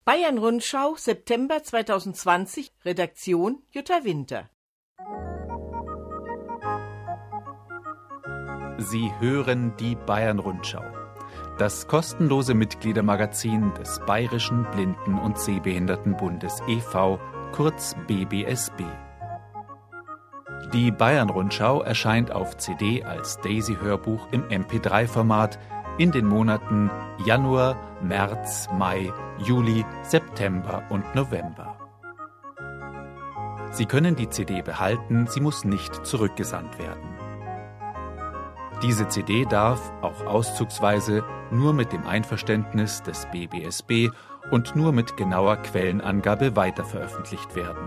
Bayern-Rundschau, September 2020, Redaktion Jutta Winter. Sie hören die Bayern-Rundschau, das kostenlose Mitgliedermagazin des Bayerischen Blinden- und Sehbehindertenbundes e.V., kurz BBSB. Die Bayern-Rundschau erscheint auf CD als Daisy-Hörbuch im MP3-Format in den Monaten Januar, März, Mai, Juli, September und November. Sie können die CD behalten, sie muss nicht zurückgesandt werden. Diese CD darf, auch auszugsweise, nur mit dem Einverständnis des BBSB und nur mit genauer Quellenangabe weiterveröffentlicht werden.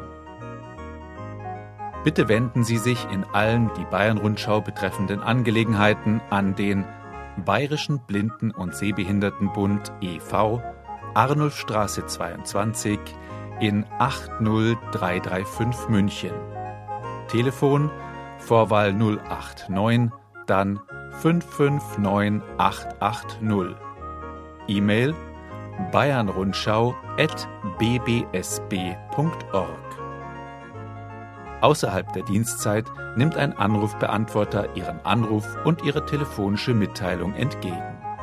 Bitte wenden Sie sich in allen die Bayern-Rundschau betreffenden Angelegenheiten an den Bayerischen Blinden- und Sehbehindertenbund e.V., Arnulfstraße 22 in 80335 München. Telefon Vorwahl 089, dann 559880. E-Mail bayernrundschau@bbsb.org. Außerhalb der Dienstzeit nimmt ein Anrufbeantworter Ihren Anruf und Ihre telefonische Mitteilung entgegen.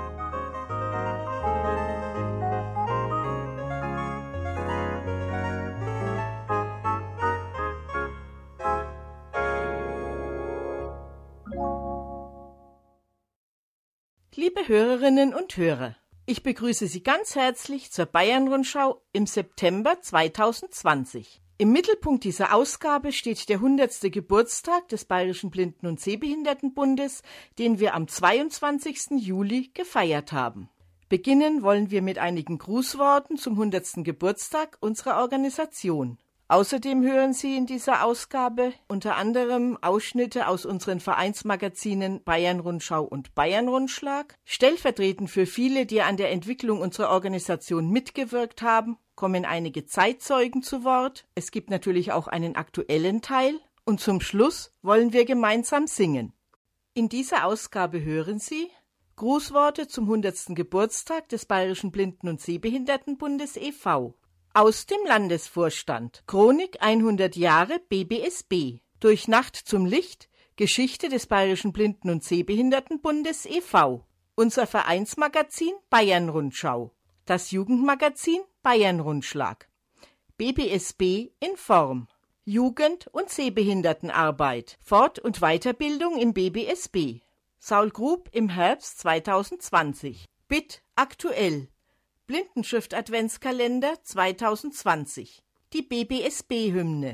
Liebe Hörerinnen und Hörer, ich begrüße Sie ganz herzlich zur Bayern-Rundschau im September 2020. Im Mittelpunkt dieser Ausgabe steht der 100. Geburtstag des Bayerischen Blinden- und Sehbehindertenbundes, den wir am 22. Juli gefeiert haben. Beginnen wollen wir mit einigen Grußworten zum 100. Geburtstag unserer Organisation. Außerdem hören Sie in dieser Ausgabe unter anderem Ausschnitte aus unseren Vereinsmagazinen Bayern-Rundschau und Bayern-Rundschlag. Stellvertretend für viele, die an der Entwicklung unserer Organisation mitgewirkt haben, kommen einige Zeitzeugen zu Wort. Es gibt natürlich auch einen aktuellen Teil. Und zum Schluss wollen wir gemeinsam singen. In dieser Ausgabe hören Sie Grußworte zum 100. Geburtstag des Bayerischen Blinden- und Sehbehindertenbundes e.V. Aus dem Landesvorstand. Chronik 100 Jahre BBSB. Durch Nacht zum Licht. Geschichte des Bayerischen Blinden- und Sehbehindertenbundes e.V. Unser Vereinsmagazin Bayern-Rundschau. Das Jugendmagazin Bayern-Rundschlag. BBSB in Form. Jugend- und Sehbehindertenarbeit. Fort- und Weiterbildung im BBSB. Saul Grub im Herbst 2020. BIT aktuell. Blindenschrift-Adventskalender 2020. Die BBSB-Hymne.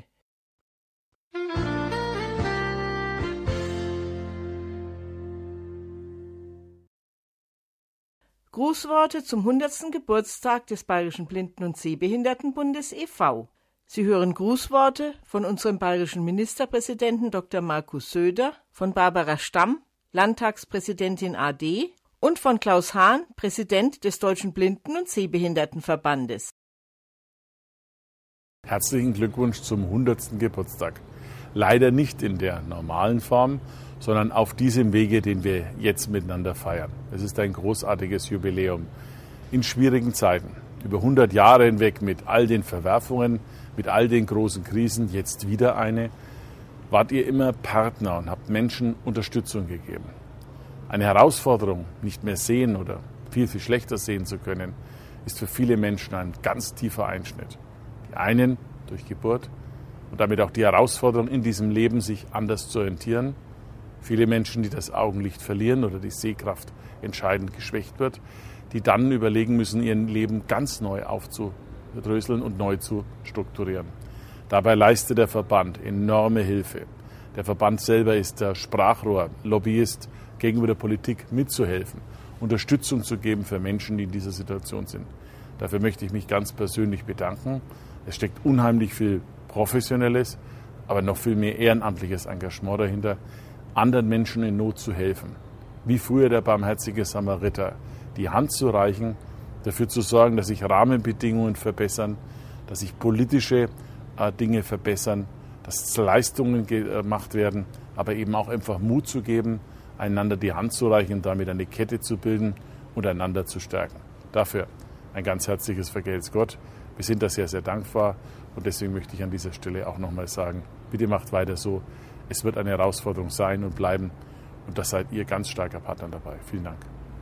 Grußworte zum 100. Geburtstag des Bayerischen Blinden- und Sehbehindertenbundes e.V. Sie hören Grußworte von unserem bayerischen Ministerpräsidenten Dr. Markus Söder, von Barbara Stamm, Landtagspräsidentin AD, und von Klaus Hahn, Präsident des Deutschen Blinden- und Sehbehindertenverbandes. Herzlichen Glückwunsch zum 100. Geburtstag. Leider nicht in der normalen Form, sondern auf diesem Wege, den wir jetzt miteinander feiern. Es ist ein großartiges Jubiläum in schwierigen Zeiten. Über 100 Jahre hinweg mit all den Verwerfungen, mit all den großen Krisen, jetzt wieder eine, wart ihr immer Partner und habt Menschen Unterstützung gegeben. Eine Herausforderung, nicht mehr sehen oder viel, viel schlechter sehen zu können, ist für viele Menschen ein ganz tiefer Einschnitt. Die einen durch Geburt und damit auch die Herausforderung in diesem Leben, sich anders zu orientieren. Viele Menschen, die das Augenlicht verlieren oder die Sehkraft entscheidend geschwächt wird, die dann überlegen müssen, ihr Leben ganz neu aufzudröseln und neu zu strukturieren. Dabei leistet der Verband enorme Hilfe. Der Verband selber ist der Sprachrohr, Lobbyist, gegenüber der Politik mitzuhelfen, Unterstützung zu geben für Menschen, die in dieser Situation sind. Dafür möchte ich mich ganz persönlich bedanken. Es steckt unheimlich viel professionelles, aber noch viel mehr ehrenamtliches Engagement dahinter, anderen Menschen in Not zu helfen. Wie früher der barmherzige Samariter, die Hand zu reichen, dafür zu sorgen, dass sich Rahmenbedingungen verbessern, dass sich politische Dinge verbessern, dass Leistungen gemacht werden, aber eben auch einfach Mut zu geben, einander die Hand zu reichen und damit eine Kette zu bilden und einander zu stärken. Dafür ein ganz herzliches Vergelt's Gott. Wir sind da sehr, sehr dankbar und deswegen möchte ich an dieser Stelle auch nochmal sagen, bitte macht weiter so. Es wird eine Herausforderung sein und bleiben und da seid ihr ganz starker Partner dabei. Vielen Dank.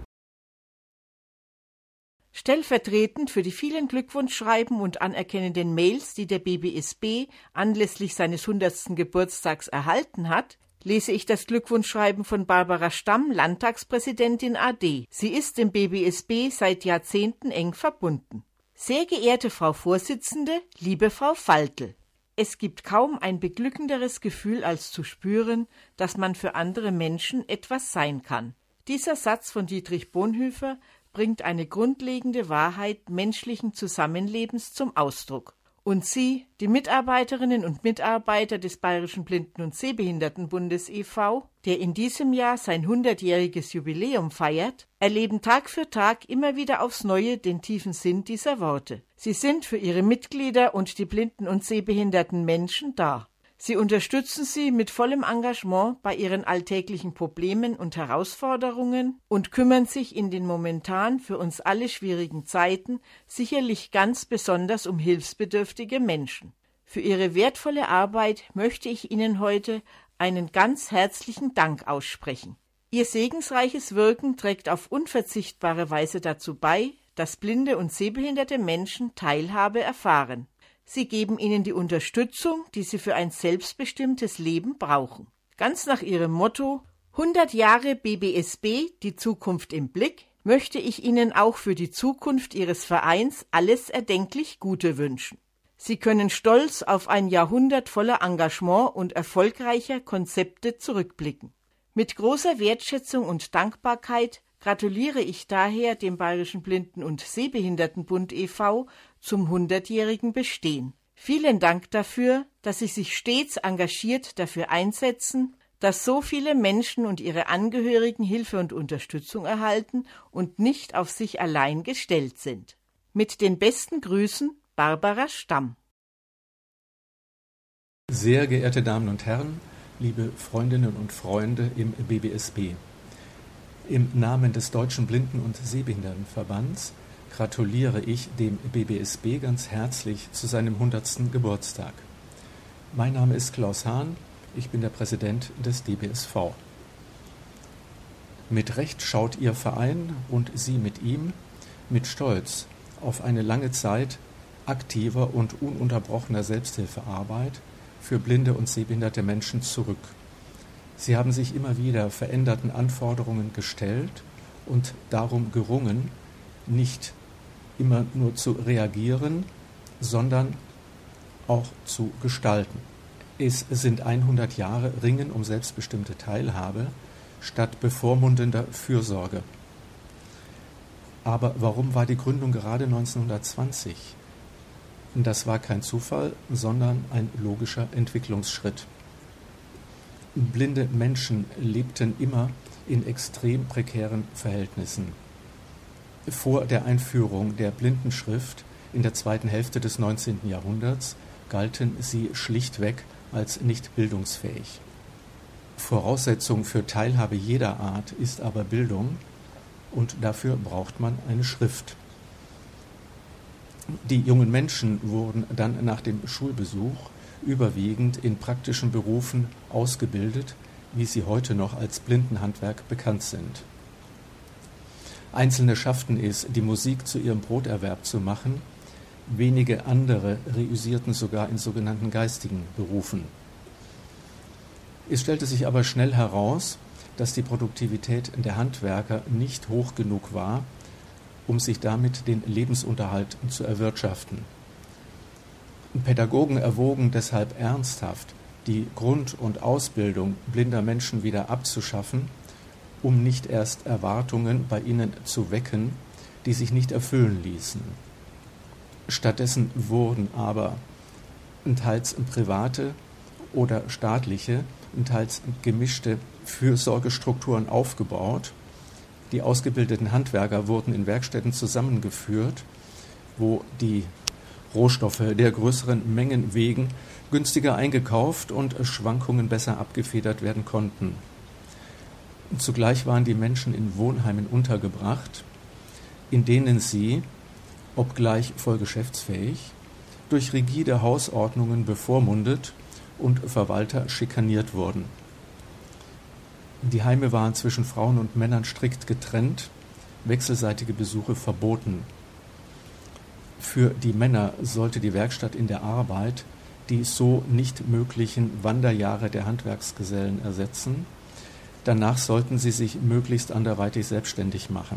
Stellvertretend für die vielen Glückwunschschreiben und anerkennenden Mails, die der BBSB anlässlich seines 100. Geburtstags erhalten hat, lese ich das Glückwunschschreiben von Barbara Stamm, Landtagspräsidentin AD. Sie ist dem BBSB seit Jahrzehnten eng verbunden. Sehr geehrte Frau Vorsitzende, liebe Frau Faltl, es gibt kaum ein beglückenderes Gefühl, als zu spüren, dass man für andere Menschen etwas sein kann. Dieser Satz von Dietrich Bonhoeffer bringt eine grundlegende Wahrheit menschlichen Zusammenlebens zum Ausdruck. Und Sie, die Mitarbeiterinnen und Mitarbeiter des Bayerischen Blinden- und Sehbehindertenbundes e.V., der in diesem Jahr sein 100-jähriges Jubiläum feiert, erleben Tag für Tag immer wieder aufs Neue den tiefen Sinn dieser Worte. Sie sind für ihre Mitglieder und die blinden und sehbehinderten Menschen da. Sie unterstützen sie mit vollem Engagement bei ihren alltäglichen Problemen und Herausforderungen und kümmern sich in den momentan für uns alle schwierigen Zeiten sicherlich ganz besonders um hilfsbedürftige Menschen. Für ihre wertvolle Arbeit möchte ich Ihnen heute einen ganz herzlichen Dank aussprechen. Ihr segensreiches Wirken trägt auf unverzichtbare Weise dazu bei, dass blinde und sehbehinderte Menschen Teilhabe erfahren. Sie geben ihnen die Unterstützung, die sie für ein selbstbestimmtes Leben brauchen. Ganz nach ihrem Motto 100 Jahre BBSB, die Zukunft im Blick, möchte ich Ihnen auch für die Zukunft Ihres Vereins alles erdenklich Gute wünschen. Sie können stolz auf ein Jahrhundert voller Engagement und erfolgreicher Konzepte zurückblicken. Mit großer Wertschätzung und Dankbarkeit gratuliere ich daher dem Bayerischen Blinden- und Sehbehindertenbund e.V. zum 100-jährigen Bestehen. Vielen Dank dafür, dass Sie sich stets engagiert dafür einsetzen, dass so viele Menschen und ihre Angehörigen Hilfe und Unterstützung erhalten und nicht auf sich allein gestellt sind. Mit den besten Grüßen, Barbara Stamm. Sehr geehrte Damen und Herren, liebe Freundinnen und Freunde im BBSB. Im Namen des Deutschen Blinden- und Sehbehindertenverbands gratuliere ich dem BBSB ganz herzlich zu seinem 100. Geburtstag. Mein Name ist Klaus Hahn, ich bin der Präsident des DBSV. Mit Recht schaut Ihr Verein und Sie mit ihm mit Stolz auf eine lange Zeit aktiver und ununterbrochener Selbsthilfearbeit für blinde und sehbehinderte Menschen zurück. Sie haben sich immer wieder veränderten Anforderungen gestellt und darum gerungen, nicht immer nur zu reagieren, sondern auch zu gestalten. Es sind 100 Jahre Ringen um selbstbestimmte Teilhabe statt bevormundender Fürsorge. Aber warum war die Gründung gerade 1920? Das war kein Zufall, sondern ein logischer Entwicklungsschritt. Blinde Menschen lebten immer in extrem prekären Verhältnissen. Vor der Einführung der Blindenschrift in der zweiten Hälfte des 19. Jahrhunderts galten sie schlichtweg als nicht bildungsfähig. Voraussetzung für Teilhabe jeder Art ist aber Bildung und dafür braucht man eine Schrift. Die jungen Menschen wurden dann nach dem Schulbesuch überwiegend in praktischen Berufen ausgebildet, wie sie heute noch als Blindenhandwerk bekannt sind. Einzelne schafften es, die Musik zu ihrem Broterwerb zu machen, wenige andere reüssierten sogar in sogenannten geistigen Berufen. Es stellte sich aber schnell heraus, dass die Produktivität der Handwerker nicht hoch genug war, um sich damit den Lebensunterhalt zu erwirtschaften. Pädagogen erwogen deshalb ernsthaft, die Grund- und Ausbildung blinder Menschen wieder abzuschaffen, um nicht erst Erwartungen bei ihnen zu wecken, die sich nicht erfüllen ließen. Stattdessen wurden aber teils private oder staatliche, teils gemischte Fürsorgestrukturen aufgebaut. Die ausgebildeten Handwerker wurden in Werkstätten zusammengeführt, wo die Rohstoffe der größeren Mengen wegen günstiger eingekauft und Schwankungen besser abgefedert werden konnten. Zugleich waren die Menschen in Wohnheimen untergebracht, in denen sie obgleich voll geschäftsfähig, durch rigide Hausordnungen bevormundet und Verwalter schikaniert wurden. Die Heime waren zwischen Frauen und Männern strikt getrennt, wechselseitige Besuche verboten. Für die Männer sollte die Werkstatt in der Arbeit die so nicht möglichen Wanderjahre der Handwerksgesellen ersetzen. Danach sollten sie sich möglichst anderweitig selbstständig machen.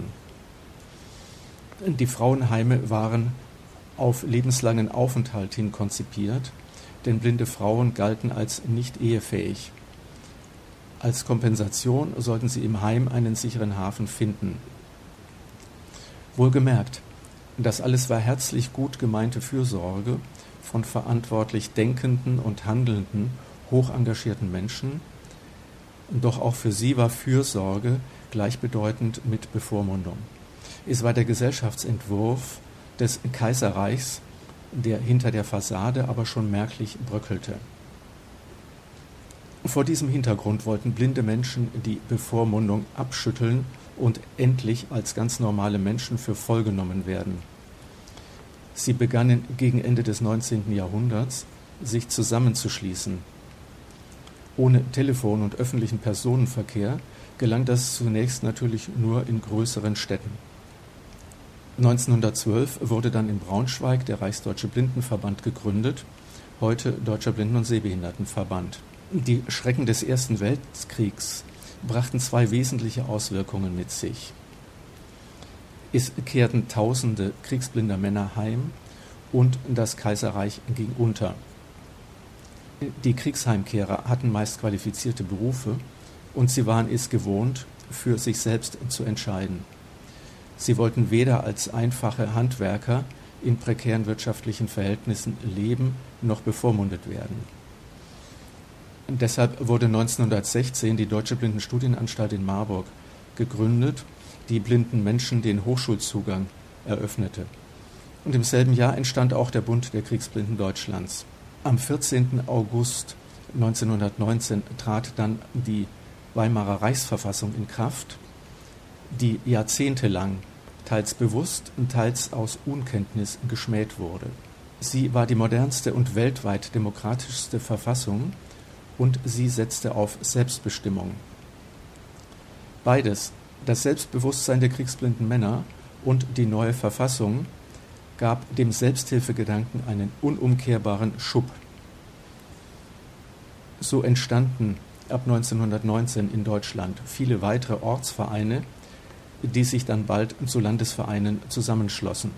Die Frauenheime waren auf lebenslangen Aufenthalt hin konzipiert, denn blinde Frauen galten als nicht ehefähig. Als Kompensation sollten sie im Heim einen sicheren Hafen finden. Wohlgemerkt, das alles war herzlich gut gemeinte Fürsorge von verantwortlich denkenden und handelnden, hoch engagierten Menschen. Doch auch für sie war Fürsorge gleichbedeutend mit Bevormundung. Es war der Gesellschaftsentwurf des Kaiserreichs, der hinter der Fassade aber schon merklich bröckelte. Vor diesem Hintergrund wollten blinde Menschen die Bevormundung abschütteln und endlich als ganz normale Menschen für voll genommen werden. Sie begannen gegen Ende des 19. Jahrhunderts, sich zusammenzuschließen. Ohne Telefon und öffentlichen Personenverkehr gelang das zunächst natürlich nur in größeren Städten. 1912 wurde dann in Braunschweig der Reichsdeutsche Blindenverband gegründet, heute Deutscher Blinden- und Sehbehindertenverband. Die Schrecken des Ersten Weltkriegs brachten zwei wesentliche Auswirkungen mit sich. Es kehrten Tausende kriegsblinder Männer heim und das Kaiserreich ging unter. Die Kriegsheimkehrer hatten meist qualifizierte Berufe und sie waren es gewohnt, für sich selbst zu entscheiden. Sie wollten weder als einfache Handwerker in prekären wirtschaftlichen Verhältnissen leben noch bevormundet werden. Deshalb wurde 1916 die Deutsche Blindenstudienanstalt in Marburg gegründet, die blinden Menschen den Hochschulzugang eröffnete. Und im selben Jahr entstand auch der Bund der Kriegsblinden Deutschlands. Am 14. August 1919 trat dann die Weimarer Reichsverfassung in Kraft, die jahrzehntelang teils bewusst und teils aus Unkenntnis geschmäht wurde. Sie war die modernste und weltweit demokratischste Verfassung und sie setzte auf Selbstbestimmung. Beides, das Selbstbewusstsein der kriegsblinden Männer und die neue Verfassung, gab dem Selbsthilfegedanken einen unumkehrbaren Schub. So entstanden ab 1919 in Deutschland viele weitere Ortsvereine, die sich dann bald zu Landesvereinen zusammenschlossen.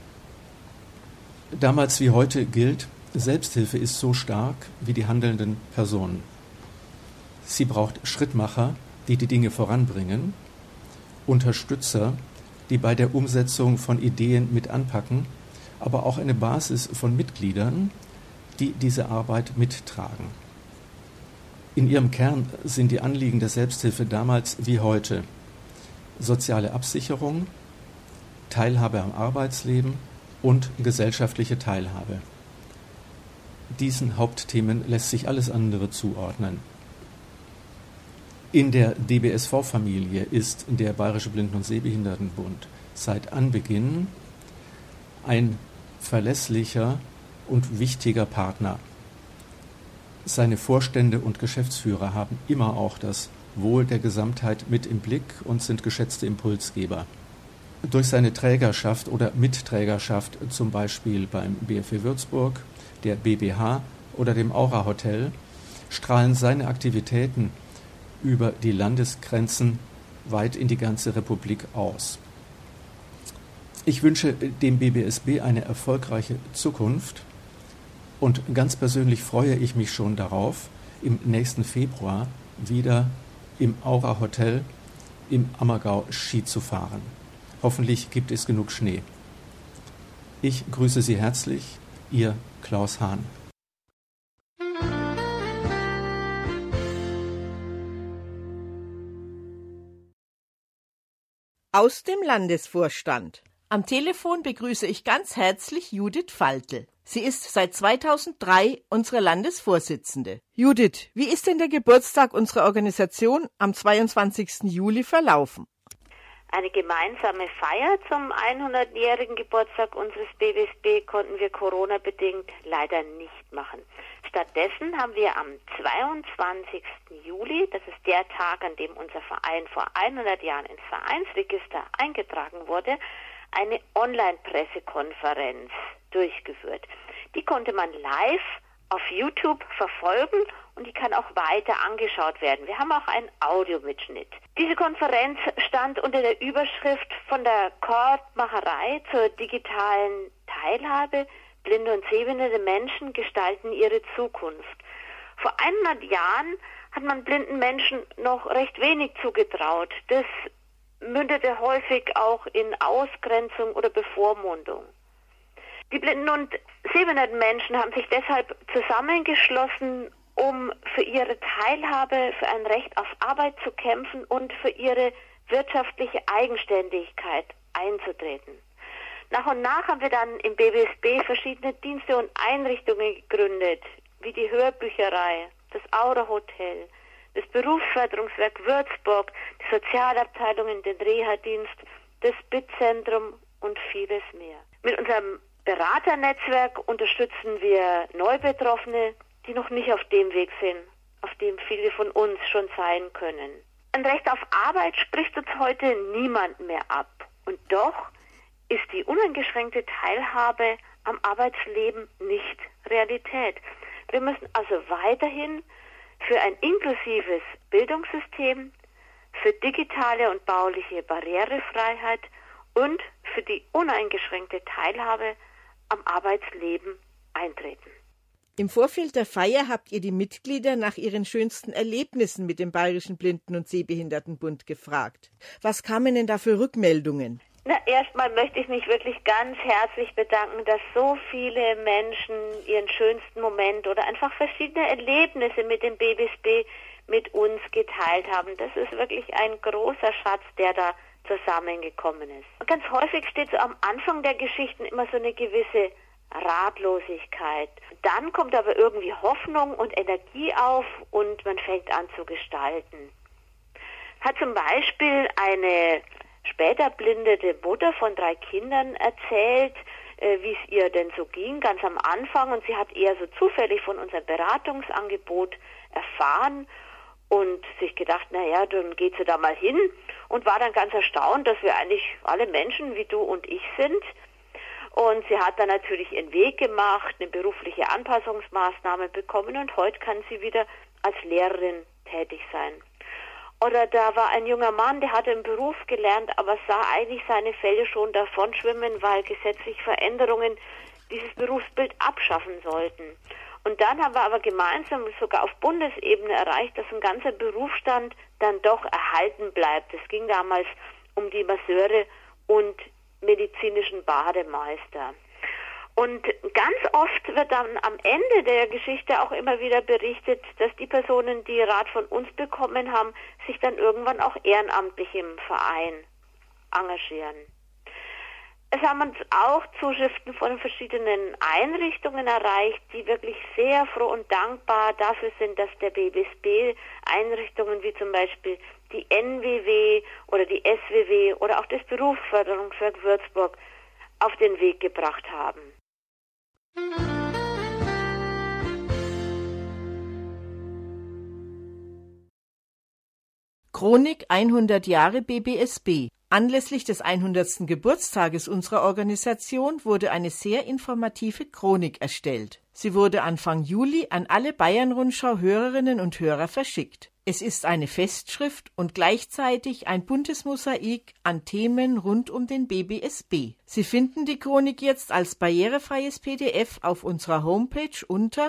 Damals wie heute gilt, Selbsthilfe ist so stark wie die handelnden Personen. Sie braucht Schrittmacher, die die Dinge voranbringen, Unterstützer, die bei der Umsetzung von Ideen mit anpacken, aber auch eine Basis von Mitgliedern, die diese Arbeit mittragen. In ihrem Kern sind die Anliegen der Selbsthilfe damals wie heute soziale Absicherung, Teilhabe am Arbeitsleben und gesellschaftliche Teilhabe. Diesen Hauptthemen lässt sich alles andere zuordnen. In der DBSV-Familie ist der Bayerische Blinden- und Sehbehindertenbund seit Anbeginn ein verlässlicher und wichtiger Partner. Seine Vorstände und Geschäftsführer haben immer auch das Wohl der Gesamtheit mit im Blick und sind geschätzte Impulsgeber. Durch seine Trägerschaft oder Mitträgerschaft, zum Beispiel beim BFW Würzburg, der BBH oder dem Aura Hotel, strahlen seine Aktivitäten über die Landesgrenzen weit in die ganze Republik aus. Ich wünsche dem BBSB eine erfolgreiche Zukunft und ganz persönlich freue ich mich schon darauf, im nächsten Februar wieder im Aura Hotel im Ammergau Ski zu fahren. Hoffentlich gibt es genug Schnee. Ich grüße Sie herzlich, Ihr Klaus Hahn. Aus dem Landesvorstand. Am Telefon begrüße ich ganz herzlich Judith Faltel. Sie ist seit 2003 unsere Landesvorsitzende. Judith, wie ist denn der Geburtstag unserer Organisation am 22. Juli verlaufen? Eine gemeinsame Feier zum 100-jährigen Geburtstag unseres BBSB konnten wir Corona-bedingt leider nicht machen. Stattdessen haben wir am 22. Juli, das ist der Tag, an dem unser Verein vor 100 Jahren ins Vereinsregister eingetragen wurde, eine Online-Pressekonferenz durchgeführt. Die konnte man live auf YouTube verfolgen und die kann auch weiter angeschaut werden. Wir haben auch einen Audiomitschnitt. Diese Konferenz stand unter der Überschrift von der Kordmacherei zur digitalen Teilhabe. Blinde und sehbehinderte Menschen gestalten ihre Zukunft. Vor 100 Jahren hat man blinden Menschen noch recht wenig zugetraut. Das mündete häufig auch in Ausgrenzung oder Bevormundung. Die blinden und sehbehinderten Menschen haben sich deshalb zusammengeschlossen, um für ihre Teilhabe, für ein Recht auf Arbeit zu kämpfen und für ihre wirtschaftliche Eigenständigkeit einzutreten. Nach und nach haben wir dann im BBSB verschiedene Dienste und Einrichtungen gegründet, wie die Hörbücherei, das Aura Hotel, das Berufsförderungswerk Würzburg, die Sozialabteilungen, den Reha-Dienst, das BIT-Zentrum und vieles mehr. Mit unserem Beraternetzwerk unterstützen wir Neubetroffene, die noch nicht auf dem Weg sind, auf dem viele von uns schon sein können. Ein Recht auf Arbeit spricht uns heute niemand mehr ab. Und doch ist die uneingeschränkte Teilhabe am Arbeitsleben nicht Realität. Wir müssen also weiterhin für ein inklusives Bildungssystem, für digitale und bauliche Barrierefreiheit und für die uneingeschränkte Teilhabe am Arbeitsleben eintreten. Im Vorfeld der Feier habt ihr die Mitglieder nach ihren schönsten Erlebnissen mit dem Bayerischen Blinden- und Sehbehindertenbund gefragt. Was kamen denn da für Rückmeldungen? Erstmal möchte ich mich wirklich ganz herzlich bedanken, dass so viele Menschen ihren schönsten Moment oder einfach verschiedene Erlebnisse mit dem BBSB mit uns geteilt haben. Das ist wirklich ein großer Schatz, der da zusammengekommen ist. Und ganz häufig steht so am Anfang der Geschichten immer so eine gewisse Ratlosigkeit. Dann kommt aber irgendwie Hoffnung und Energie auf und man fängt an zu gestalten. Hat zum Beispiel eine später blindete Mutter von 3 Kindern erzählt, wie es ihr denn so ging, ganz am Anfang. Und sie hat eher so zufällig von unserem Beratungsangebot erfahren und sich gedacht, naja, dann geht sie da mal hin und war dann ganz erstaunt, dass wir eigentlich alle Menschen wie du und ich sind. Und sie hat dann natürlich ihren Weg gemacht, eine berufliche Anpassungsmaßnahme bekommen und heute kann sie wieder als Lehrerin tätig sein. Oder da war ein junger Mann, der hatte einen Beruf gelernt, aber sah eigentlich seine Fälle schon davonschwimmen, weil gesetzliche Veränderungen dieses Berufsbild abschaffen sollten. Und dann haben wir aber gemeinsam sogar auf Bundesebene erreicht, dass ein ganzer Berufsstand dann doch erhalten bleibt. Es ging damals um die Masseure und medizinischen Bademeister. Und ganz oft wird dann am Ende der Geschichte auch immer wieder berichtet, dass die Personen, die Rat von uns bekommen haben, sich dann irgendwann auch ehrenamtlich im Verein engagieren. Es haben uns auch Zuschriften von verschiedenen Einrichtungen erreicht, die wirklich sehr froh und dankbar dafür sind, dass der BBSB Einrichtungen wie zum Beispiel die NWW oder die SWW oder auch das Berufsförderungswerk Würzburg auf den Weg gebracht haben. Chronik 100 Jahre BBSB. Anlässlich des 100. Geburtstages unserer Organisation wurde eine sehr informative Chronik erstellt. Sie wurde Anfang Juli an alle Bayern-Rundschau-Hörerinnen und Hörer verschickt. Es ist eine Festschrift und gleichzeitig ein buntes Mosaik an Themen rund um den BBSB. Sie finden die Chronik jetzt als barrierefreies PDF auf unserer Homepage unter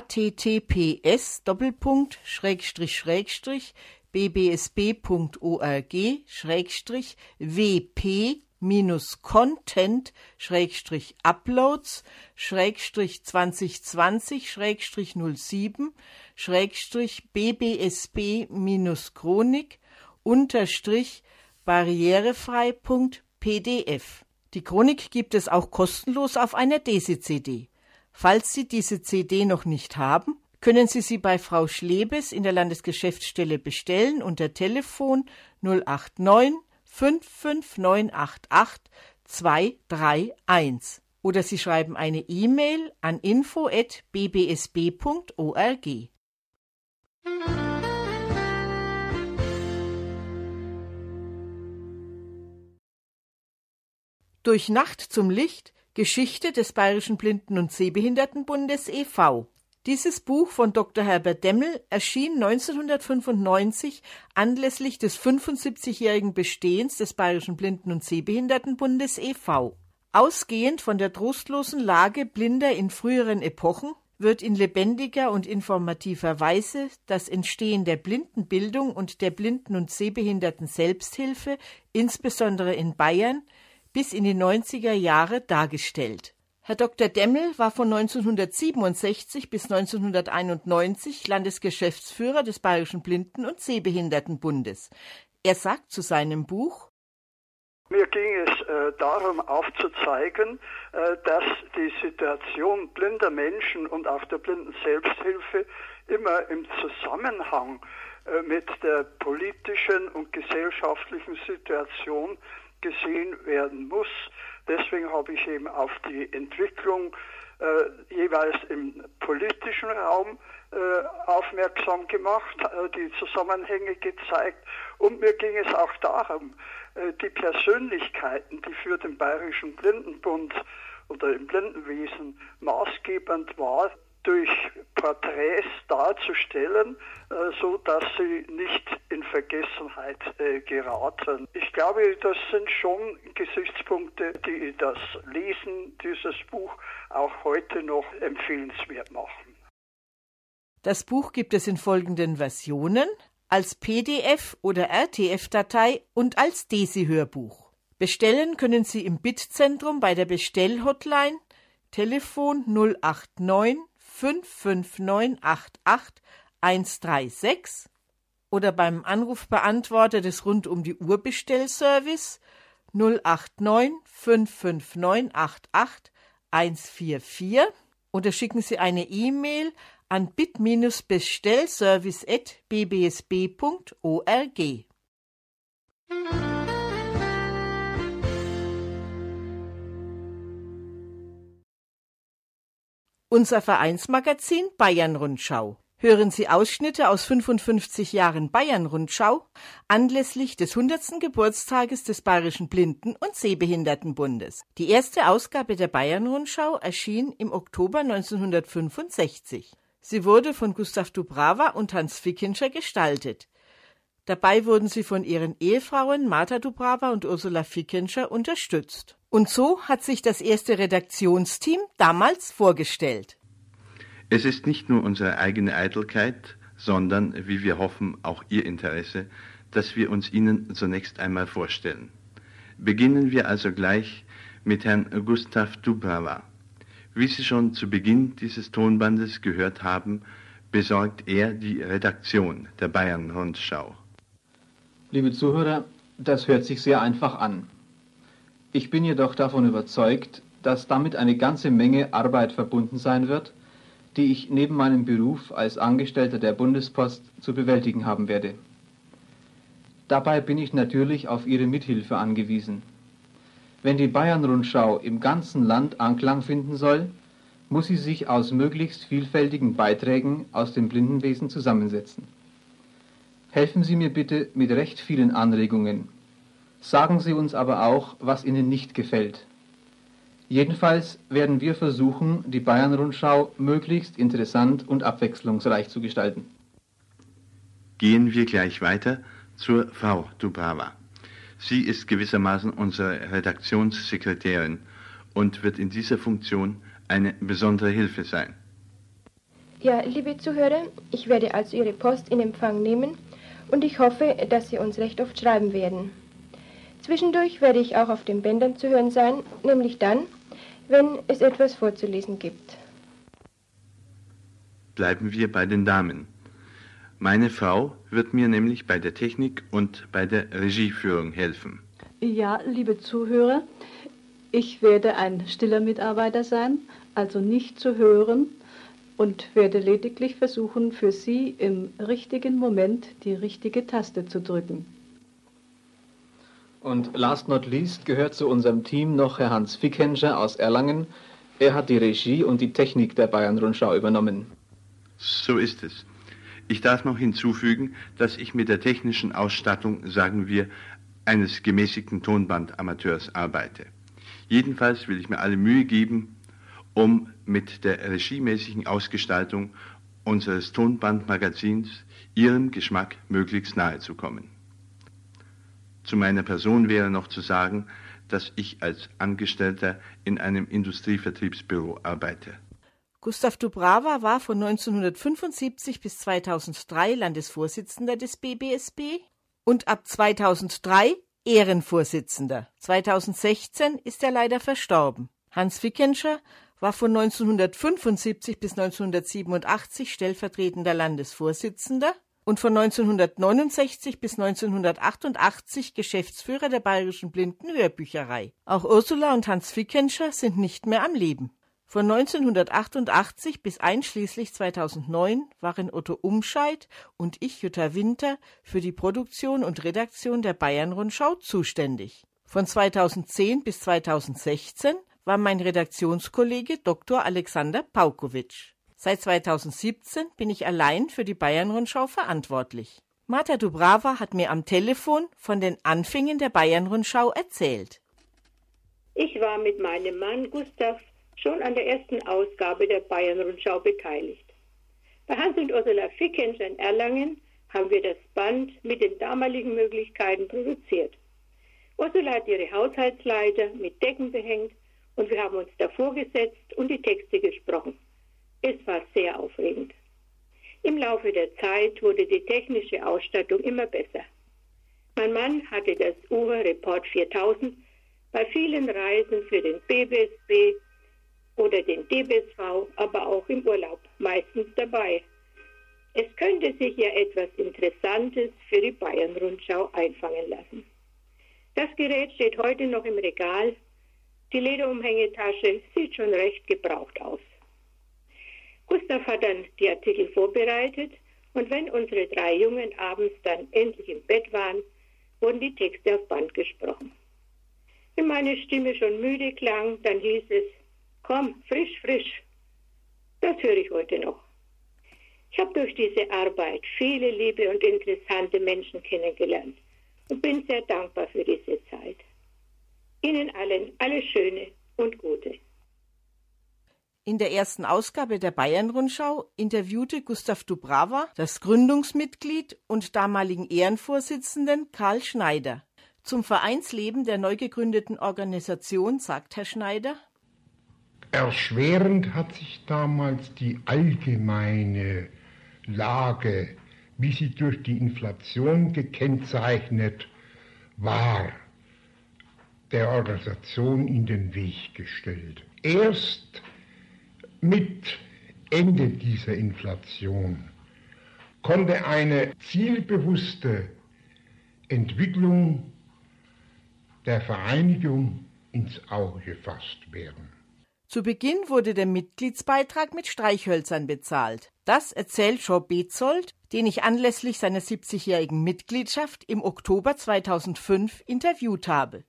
https://bbsb.org/uploads/2020/07/barrierefrei.pdf. Die Chronik gibt es auch kostenlos auf einer DESI-CD. Falls Sie diese CD noch nicht haben, können Sie sie bei Frau Schlebes in der Landesgeschäftsstelle bestellen unter Telefon 089 55988 231 oder Sie schreiben eine E-Mail an info@bbsb.org. Durch Nacht zum Licht – Geschichte des Bayerischen Blinden- und Sehbehindertenbundes e.V. Dieses Buch von Dr. Herbert Demmel erschien 1995 anlässlich des 75-jährigen Bestehens des Bayerischen Blinden- und Sehbehindertenbundes e.V. Ausgehend von der trostlosen Lage Blinder in früheren Epochen wird in lebendiger und informativer Weise das Entstehen der Blindenbildung und der Blinden- und Sehbehinderten-Selbsthilfe, insbesondere in Bayern, bis in die 90er Jahre dargestellt. Herr Dr. Demmel war von 1967 bis 1991 Landesgeschäftsführer des Bayerischen Blinden- und Sehbehindertenbundes. Er sagt zu seinem Buch: Mir ging es darum aufzuzeigen, dass die Situation blinder Menschen und auch der Blinden-Selbsthilfe immer im Zusammenhang mit der politischen und gesellschaftlichen Situation gesehen werden muss. Deswegen habe ich eben auf die Entwicklung jeweils im politischen Raum aufmerksam gemacht, die Zusammenhänge gezeigt, und mir ging es auch darum, die Persönlichkeiten, die für den Bayerischen Blindenbund oder im Blindenwesen maßgebend war, durch Porträts darzustellen, so dass sie nicht in Vergessenheit geraten. Ich glaube, das sind schon Gesichtspunkte, die das Lesen dieses Buch auch heute noch empfehlenswert machen. Das Buch gibt es in folgenden Versionen: als PDF oder RTF-Datei und als DESI-Hörbuch. Bestellen können Sie im BIT-Zentrum bei der Bestellhotline Telefon 089 55988 136 oder beim Anrufbeantworter des Rund-um-die-Uhr-Bestellservice 089 55988 144 oder schicken Sie eine E-Mail an bit-bestellservice@bbsb.org. Unser Vereinsmagazin Bayern-Rundschau. Hören Sie Ausschnitte aus 55 Jahren Bayern-Rundschau anlässlich des 100. Geburtstages des Bayerischen Blinden- und Sehbehindertenbundes. Die erste Ausgabe der Bayern-Rundschau erschien im Oktober 1965. Sie wurde von Gustav Dubrawa und Hans Fickenscher gestaltet. Dabei wurden sie von ihren Ehefrauen Martha Dubrawa und Ursula Fickenscher unterstützt. Und so hat sich das erste Redaktionsteam damals vorgestellt. Es ist nicht nur unsere eigene Eitelkeit, sondern, wie wir hoffen, auch Ihr Interesse, dass wir uns Ihnen zunächst einmal vorstellen. Beginnen wir also gleich mit Herrn Gustav Dubrawa. Wie Sie schon zu Beginn dieses Tonbandes gehört haben, besorgt er die Redaktion der Bayern-Rundschau. Liebe Zuhörer, das hört sich sehr einfach an. Ich bin jedoch davon überzeugt, dass damit eine ganze Menge Arbeit verbunden sein wird, die ich neben meinem Beruf als Angestellter der Bundespost zu bewältigen haben werde. Dabei bin ich natürlich auf Ihre Mithilfe angewiesen. Wenn die Bayern-Rundschau im ganzen Land Anklang finden soll, muss sie sich aus möglichst vielfältigen Beiträgen aus dem Blindenwesen zusammensetzen. Helfen Sie mir bitte mit recht vielen Anregungen. Sagen Sie uns aber auch, was Ihnen nicht gefällt. Jedenfalls werden wir versuchen, die Bayern-Rundschau möglichst interessant und abwechslungsreich zu gestalten. Gehen wir gleich weiter zur Frau Dubrawa. Sie ist gewissermaßen unsere Redaktionssekretärin und wird in dieser Funktion eine besondere Hilfe sein. Ja, liebe Zuhörer, ich werde also Ihre Post in Empfang nehmen und ich hoffe, dass Sie uns recht oft schreiben werden. Zwischendurch werde ich auch auf den Bändern zu hören sein, nämlich dann, wenn es etwas vorzulesen gibt. Bleiben wir bei den Damen. Meine Frau wird mir nämlich bei der Technik und bei der Regieführung helfen. Ja, liebe Zuhörer, ich werde ein stiller Mitarbeiter sein, also nicht zu hören, und werde lediglich versuchen, für Sie im richtigen Moment die richtige Taste zu drücken. Und last not least gehört zu unserem Team noch Herr Hans Fickhenscher aus Erlangen. Er hat die Regie und die Technik der Bayern-Rundschau übernommen. So ist es. Ich darf noch hinzufügen, dass ich mit der technischen Ausstattung, sagen wir, eines gemäßigten Tonbandamateurs arbeite. Jedenfalls will ich mir alle Mühe geben, um mit der regiemäßigen Ausgestaltung unseres Tonbandmagazins Ihrem Geschmack möglichst nahe zu kommen. Zu meiner Person wäre noch zu sagen, dass ich als Angestellter in einem Industrievertriebsbüro arbeite. Gustav Dubrava war von 1975 bis 2003 Landesvorsitzender des BBSB und ab 2003 Ehrenvorsitzender. 2016 ist er leider verstorben. Hans Fickhenscher war von 1975 bis 1987 stellvertretender Landesvorsitzender und von 1969 bis 1988 Geschäftsführer der Bayerischen Blindenhörbücherei. Auch Ursula und Hans Fickhenscher sind nicht mehr am Leben. Von 1988 bis einschließlich 2009 waren Otto Umscheid und ich, Jutta Winter, für die Produktion und Redaktion der Bayern-Rundschau zuständig. Von 2010 bis 2016 war mein Redaktionskollege Dr. Alexander Paukowitsch. Seit 2017 bin ich allein für die Bayern-Rundschau verantwortlich. Marta Dubrava hat mir am Telefon von den Anfängen der Bayern-Rundschau erzählt. Ich war mit meinem Mann Gustav schon an der ersten Ausgabe der Bayern-Rundschau beteiligt. Bei Hans und Ursula Fickhenscher in Erlangen haben wir das Band mit den damaligen Möglichkeiten produziert. Ursula hat ihre Haushaltsleiter mit Decken behängt und wir haben uns davor gesetzt und die Texte gesprochen. Es war sehr aufregend. Im Laufe der Zeit wurde die technische Ausstattung immer besser. Mein Mann hatte das Uher Report 4000 bei vielen Reisen für den BBSB oder den DBSV, aber auch im Urlaub meistens dabei. Es könnte sich ja etwas Interessantes für die Bayern-Rundschau einfangen lassen. Das Gerät steht heute noch im Regal. Die Lederumhängetasche sieht schon recht gebraucht aus. Gustav hat dann die Artikel vorbereitet und wenn unsere 3 Jungen abends dann endlich im Bett waren, wurden die Texte auf Band gesprochen. Wenn meine Stimme schon müde klang, dann hieß es: Komm, frisch, frisch. Das höre ich heute noch. Ich habe durch diese Arbeit viele liebe und interessante Menschen kennengelernt und bin sehr dankbar für diese Zeit. Ihnen allen alles Schöne und Gute. In der ersten Ausgabe der Bayern-Rundschau interviewte Gustav Dubrava das Gründungsmitglied und damaligen Ehrenvorsitzenden Karl Schneider. Zum Vereinsleben der neu gegründeten Organisation sagt Herr Schneider: Erschwerend hat sich damals die allgemeine Lage, wie sie durch die Inflation gekennzeichnet war, der Organisation in den Weg gestellt. Erst mit Ende dieser Inflation konnte eine zielbewusste Entwicklung der Vereinigung ins Auge gefasst werden. Zu Beginn wurde der Mitgliedsbeitrag mit Streichhölzern bezahlt. Das erzählt Jean Bezold, den ich anlässlich seiner 70-jährigen Mitgliedschaft im Oktober 2005 interviewt habe.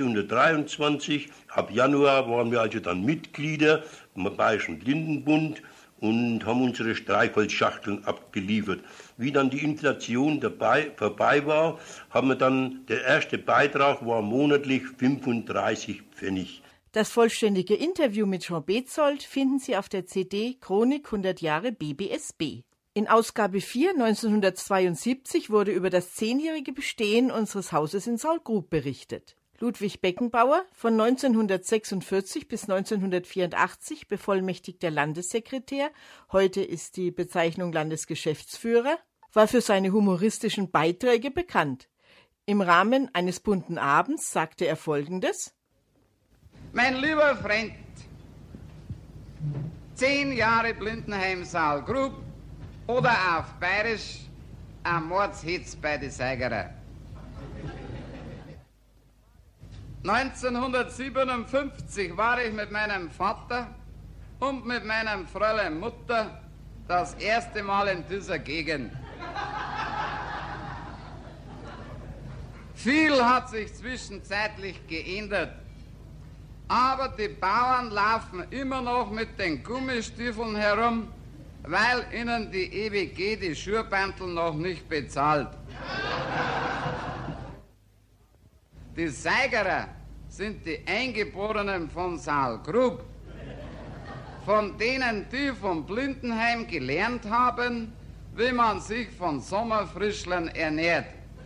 1923, ab Januar, waren wir also dann Mitglieder im Bayerischen Blindenbund und haben unsere Streichholzschachteln abgeliefert. Wie dann die Inflation vorbei war, haben wir dann, der erste Beitrag war monatlich 35 Pfennig. Das vollständige Interview mit Jean Bezold finden Sie auf der CD Chronik 100 Jahre BBSB. In Ausgabe 4 1972 wurde über das 10-jährige Bestehen unseres Hauses in Saulgrub berichtet. Ludwig Beckenbauer, von 1946 bis 1984 bevollmächtigter Landessekretär, heute ist die Bezeichnung Landesgeschäftsführer, war für seine humoristischen Beiträge bekannt. Im Rahmen eines bunten Abends sagte er Folgendes: Mein lieber Freund, 10 Jahre Blindenheim Saulgrub oder auf Bayerisch ein Mordshitz bei die Seigerer. 1957 war ich mit meinem Vater und mit meinem Fräulein Mutter das erste Mal in dieser Gegend. Viel hat sich zwischenzeitlich geändert. Aber die Bauern laufen immer noch mit den Gummistiefeln herum, weil ihnen die EWG die Schuhbantel noch nicht bezahlt. Die Seigerer sind die Eingeborenen von Saalgrub, von denen die vom Blindenheim gelernt haben, wie man sich von Sommerfrischlern ernährt.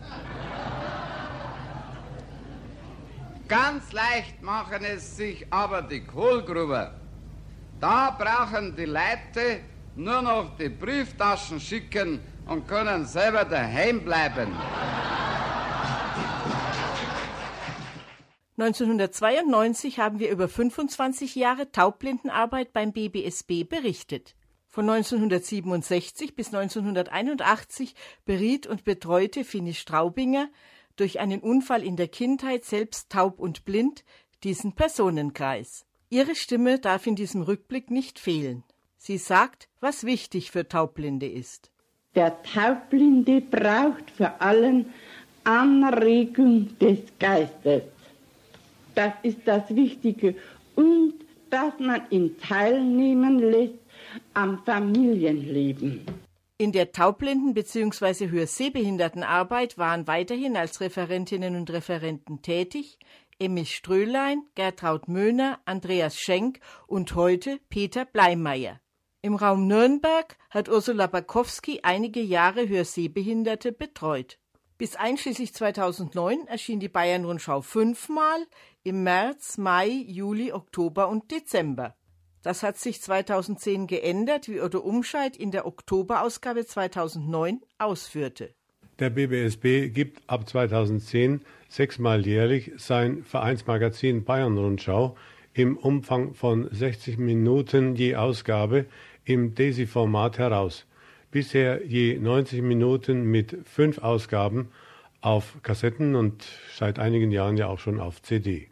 Ganz leicht machen es sich aber die Kohlgruber. Da brauchen die Leute nur noch die Brieftaschen schicken und können selber daheim bleiben. 1992 haben wir über 25 Jahre Taubblindenarbeit beim BBSB berichtet. Von 1967 bis 1981 beriet und betreute Fini Straubinger durch einen Unfall in der Kindheit, selbst taub und blind, diesen Personenkreis. Ihre Stimme darf in diesem Rückblick nicht fehlen. Sie sagt, was wichtig für Taubblinde ist. Der Taubblinde braucht vor allem Anregung des Geistes. Das ist das Wichtige. Und dass man ihn teilnehmen lässt am Familienleben. In der Taubblinden- bzw. Hörsehbehindertenarbeit waren weiterhin als Referentinnen und Referenten tätig Emmy Strölein, Gertraud Möhner, Andreas Schenk und heute Peter Bleimeyer. Im Raum Nürnberg hat Ursula Bakowski einige Jahre Hörsehbehinderte betreut. Bis einschließlich 2009 erschien die Bayern-Rundschau 5-mal im März, Mai, Juli, Oktober und Dezember. Das hat sich 2010 geändert, wie Otto Umscheid in der Oktoberausgabe 2009 ausführte. Der BBSB gibt ab 2010 6-mal jährlich sein Vereinsmagazin Bayern-Rundschau im Umfang von 60 Minuten je Ausgabe im DESI-Format heraus. Bisher je 90 Minuten mit 5 Ausgaben auf Kassetten und seit einigen Jahren ja auch schon auf CD.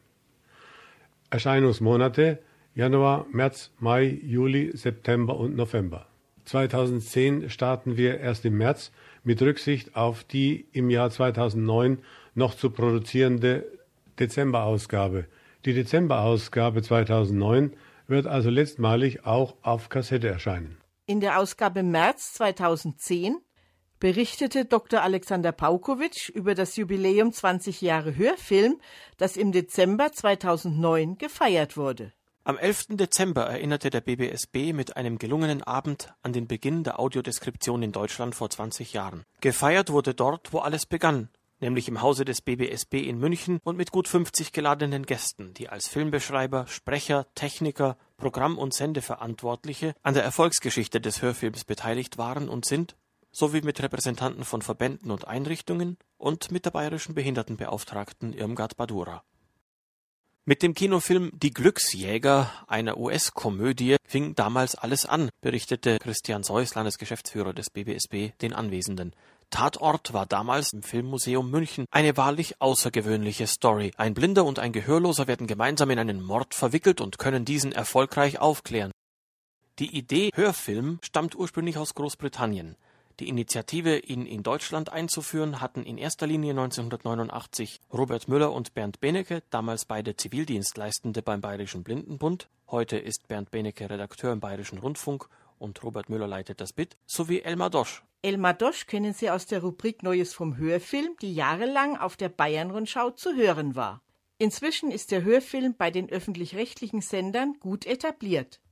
Erscheinungsmonate Januar, März, Mai, Juli, September und November. 2010 starten wir erst im März mit Rücksicht auf die im Jahr 2009 noch zu produzierende Dezemberausgabe. Die Dezemberausgabe 2009 wird also letztmalig auch auf Kassette erscheinen. In der Ausgabe März 2010 berichtete Dr. Alexander Paukowitsch über das Jubiläum 20 Jahre Hörfilm, das im Dezember 2009 gefeiert wurde. Am 11. Dezember erinnerte der BBSB mit einem gelungenen Abend an den Beginn der Audiodeskription in Deutschland vor 20 Jahren. Gefeiert wurde dort, wo alles begann, nämlich im Hause des BBSB in München und mit gut 50 geladenen Gästen, die als Filmbeschreiber, Sprecher, Techniker, Programm- und Sendeverantwortliche an der Erfolgsgeschichte des Hörfilms beteiligt waren und sind, sowie mit Repräsentanten von Verbänden und Einrichtungen und mit der bayerischen Behindertenbeauftragten Irmgard Badura. Mit dem Kinofilm Die Glücksjäger, einer US-Komödie, fing damals alles an, berichtete Christian Seuss, Landesgeschäftsführer des BBSB, den Anwesenden. Tatort war damals im Filmmuseum München eine wahrlich außergewöhnliche Story. Ein Blinder und ein Gehörloser werden gemeinsam in einen Mord verwickelt und können diesen erfolgreich aufklären. Die Idee Hörfilm stammt ursprünglich aus Großbritannien. Die Initiative, ihn in Deutschland einzuführen, hatten in erster Linie 1989 Robert Müller und Bernd Benecke, damals beide Zivildienstleistende beim Bayerischen Blindenbund. Heute ist Bernd Benecke Redakteur im Bayerischen Rundfunk und Robert Müller leitet das BIT, sowie Elmar Dosch. Elmar Dosch kennen Sie aus der Rubrik Neues vom Hörfilm, die jahrelang auf der Bayern-Rundschau zu hören war. Inzwischen ist der Hörfilm bei den öffentlich-rechtlichen Sendern gut etabliert.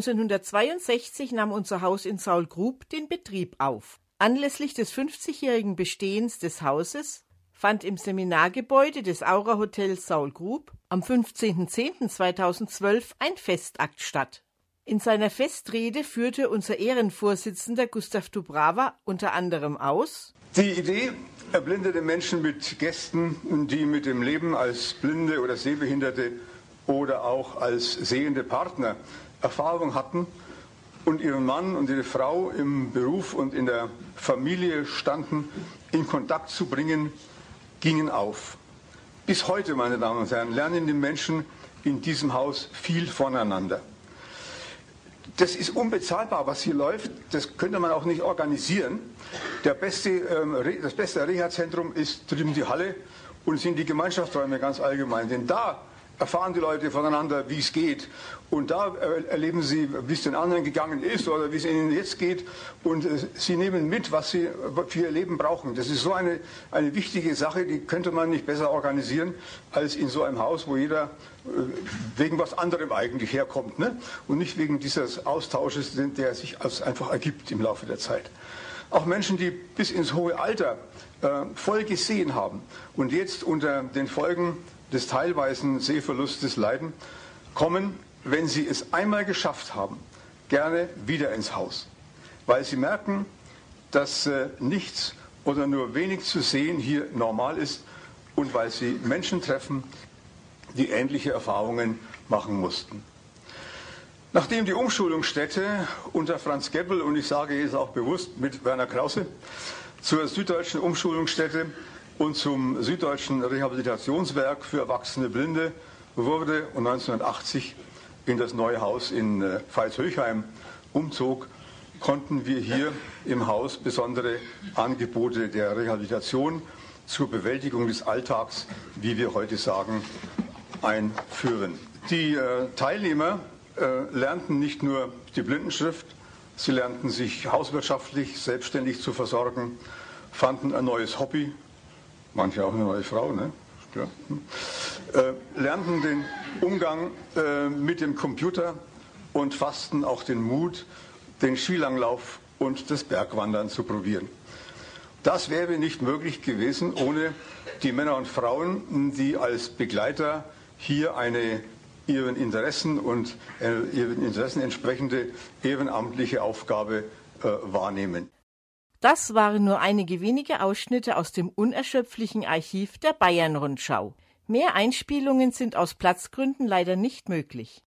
1962 nahm unser Haus in Saulgrub den Betrieb auf. Anlässlich des 50-jährigen Bestehens des Hauses fand im Seminargebäude des Aura Hotels Saulgrub am 15.10.2012 ein Festakt statt. In seiner Festrede führte unser Ehrenvorsitzender Gustav Dubrava unter anderem aus: Die Idee, erblindete Menschen mit Gästen, die mit dem Leben als Blinde oder Sehbehinderte oder auch als sehende Partner Erfahrung hatten und ihren Mann und ihre Frau im Beruf und in der Familie standen, in Kontakt zu bringen, gingen auf. Bis heute, meine Damen und Herren, lernen die Menschen in diesem Haus viel voneinander. Das ist unbezahlbar, was hier läuft. Das könnte man auch nicht organisieren. Das beste Reha-Zentrum ist drüben die Halle und sind die Gemeinschaftsräume ganz allgemein. Denn da erfahren die Leute voneinander, wie es geht. Und da erleben sie, wie es den anderen gegangen ist oder wie es ihnen jetzt geht. Und sie nehmen mit, was sie für ihr Leben brauchen. Das ist so eine wichtige Sache, die könnte man nicht besser organisieren, als in so einem Haus, wo jeder wegen was anderem eigentlich herkommt. Ne? Und nicht wegen dieses Austausches, der sich einfach ergibt im Laufe der Zeit. Auch Menschen, die bis ins hohe Alter voll gesehen haben und jetzt unter den Folgen des teilweisen Sehverlustes leiden, kommen, wenn sie es einmal geschafft haben, gerne wieder ins Haus. Weil sie merken, dass nichts oder nur wenig zu sehen hier normal ist und weil sie Menschen treffen, die ähnliche Erfahrungen machen mussten. Nachdem die Umschulungsstätte unter Franz Geppel, und ich sage jetzt auch bewusst mit Werner Krause, zur Süddeutschen Umschulungsstätte und zum Süddeutschen Rehabilitationswerk für erwachsene Blinde wurde und 1980 in das neue Haus in Veitshöchheim umzog, konnten wir hier im Haus besondere Angebote der Rehabilitation zur Bewältigung des Alltags, wie wir heute sagen, einführen. Die Teilnehmer lernten nicht nur die Blindenschrift, sie lernten sich hauswirtschaftlich selbstständig zu versorgen, fanden ein neues Hobby, manche auch eine neue Frau, ne? Ja. Lernten den Umgang mit dem Computer und fassten auch den Mut, den Skilanglauf und das Bergwandern zu probieren. Das wäre nicht möglich gewesen ohne die Männer und Frauen, die als Begleiter hier ihren Interessen entsprechende ehrenamtliche Aufgabe wahrnehmen. Das waren nur einige wenige Ausschnitte aus dem unerschöpflichen Archiv der Bayern-Rundschau. Mehr Einspielungen sind aus Platzgründen leider nicht möglich.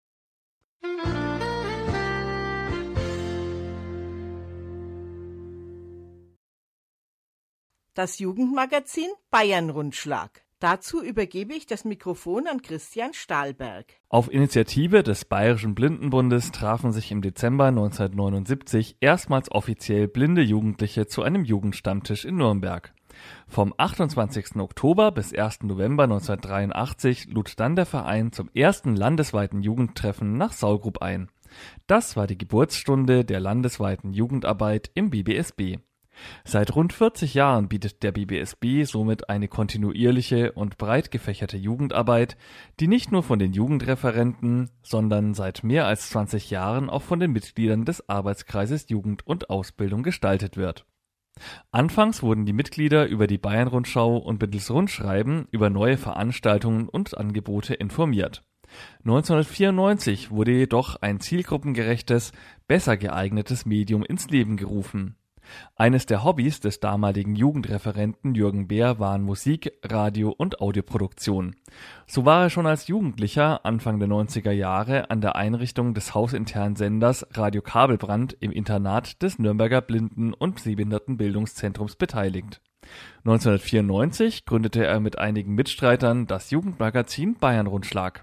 Das Jugendmagazin Bayern-Rundschlag. Dazu übergebe ich das Mikrofon an Christian Stahlberg. Auf Initiative des Bayerischen Blindenbundes trafen sich im Dezember 1979 erstmals offiziell blinde Jugendliche zu einem Jugendstammtisch in Nürnberg. Vom 28. Oktober bis 1. November 1983 lud dann der Verein zum ersten landesweiten Jugendtreffen nach Saugrub ein. Das war die Geburtsstunde der landesweiten Jugendarbeit im BBSB. Seit rund 40 Jahren bietet der BBSB somit eine kontinuierliche und breit gefächerte Jugendarbeit, die nicht nur von den Jugendreferenten, sondern seit mehr als 20 Jahren auch von den Mitgliedern des Arbeitskreises Jugend und Ausbildung gestaltet wird. Anfangs wurden die Mitglieder über die Bayern-Rundschau und mittels Rundschreiben über neue Veranstaltungen und Angebote informiert. 1994 wurde jedoch ein zielgruppengerechtes, besser geeignetes Medium ins Leben gerufen. Eines der Hobbys des damaligen Jugendreferenten Jürgen Beer waren Musik, Radio und Audioproduktion. So war er schon als Jugendlicher Anfang der 90er Jahre an der Einrichtung des hausinternen Senders Radio Kabelbrand im Internat des Nürnberger Blinden- und Sehbehindertenbildungszentrums beteiligt. 1994 gründete er mit einigen Mitstreitern das Jugendmagazin Bayern-Rundschlag.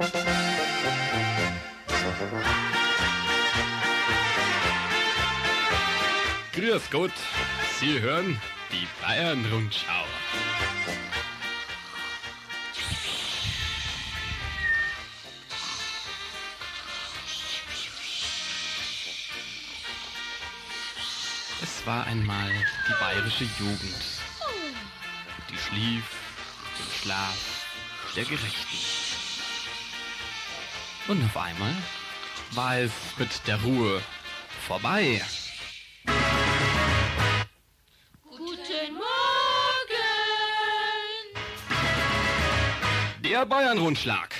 Grüß Gott, Sie hören die Bayern-Rundschau. Es war einmal die bayerische Jugend. Die schlief den Schlaf der Gerechten. Und auf einmal war es mit der Ruhe vorbei. Guten Morgen! Der Bayern-Rundschlag.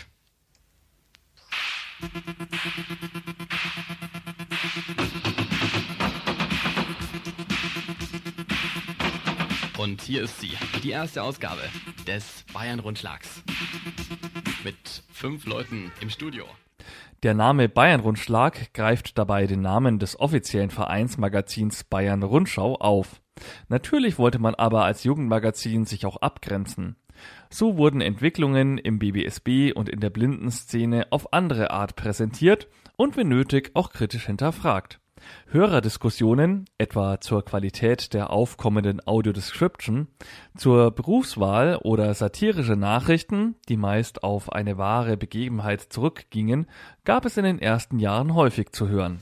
Und hier ist sie, die erste Ausgabe des Bayern-Rundschlags. Mit 5 Leuten im Studio. Der Name Bayern-Rundschlag greift dabei den Namen des offiziellen Vereinsmagazins Bayern-Rundschau auf. Natürlich wollte man aber als Jugendmagazin sich auch abgrenzen. So wurden Entwicklungen im BBSB und in der Blindenszene auf andere Art präsentiert und wenn nötig auch kritisch hinterfragt. Hörerdiskussionen, etwa zur Qualität der aufkommenden Audiodescription, zur Berufswahl oder satirische Nachrichten, die meist auf eine wahre Begebenheit zurückgingen, gab es in den ersten Jahren häufig zu hören.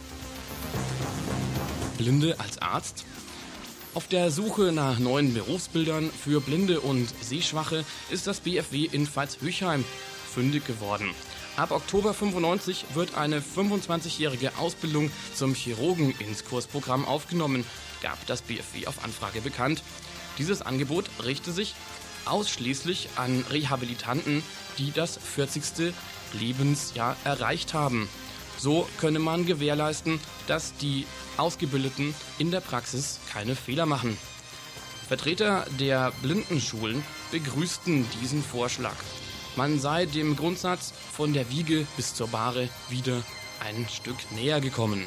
Blinde als Arzt? Auf der Suche nach neuen Berufsbildern für Blinde und Sehschwache ist das BFW in Pfalz-Hüchheim fündig geworden. Ab Oktober 95 wird eine 25-jährige Ausbildung zum Chirurgen ins Kursprogramm aufgenommen, gab das BFW auf Anfrage bekannt. Dieses Angebot richte sich ausschließlich an Rehabilitanten, die das 40. Lebensjahr erreicht haben. So könne man gewährleisten, dass die Ausgebildeten in der Praxis keine Fehler machen. Vertreter der Blindenschulen begrüßten diesen Vorschlag. Man sei dem Grundsatz von der Wiege bis zur Bahre wieder ein Stück näher gekommen.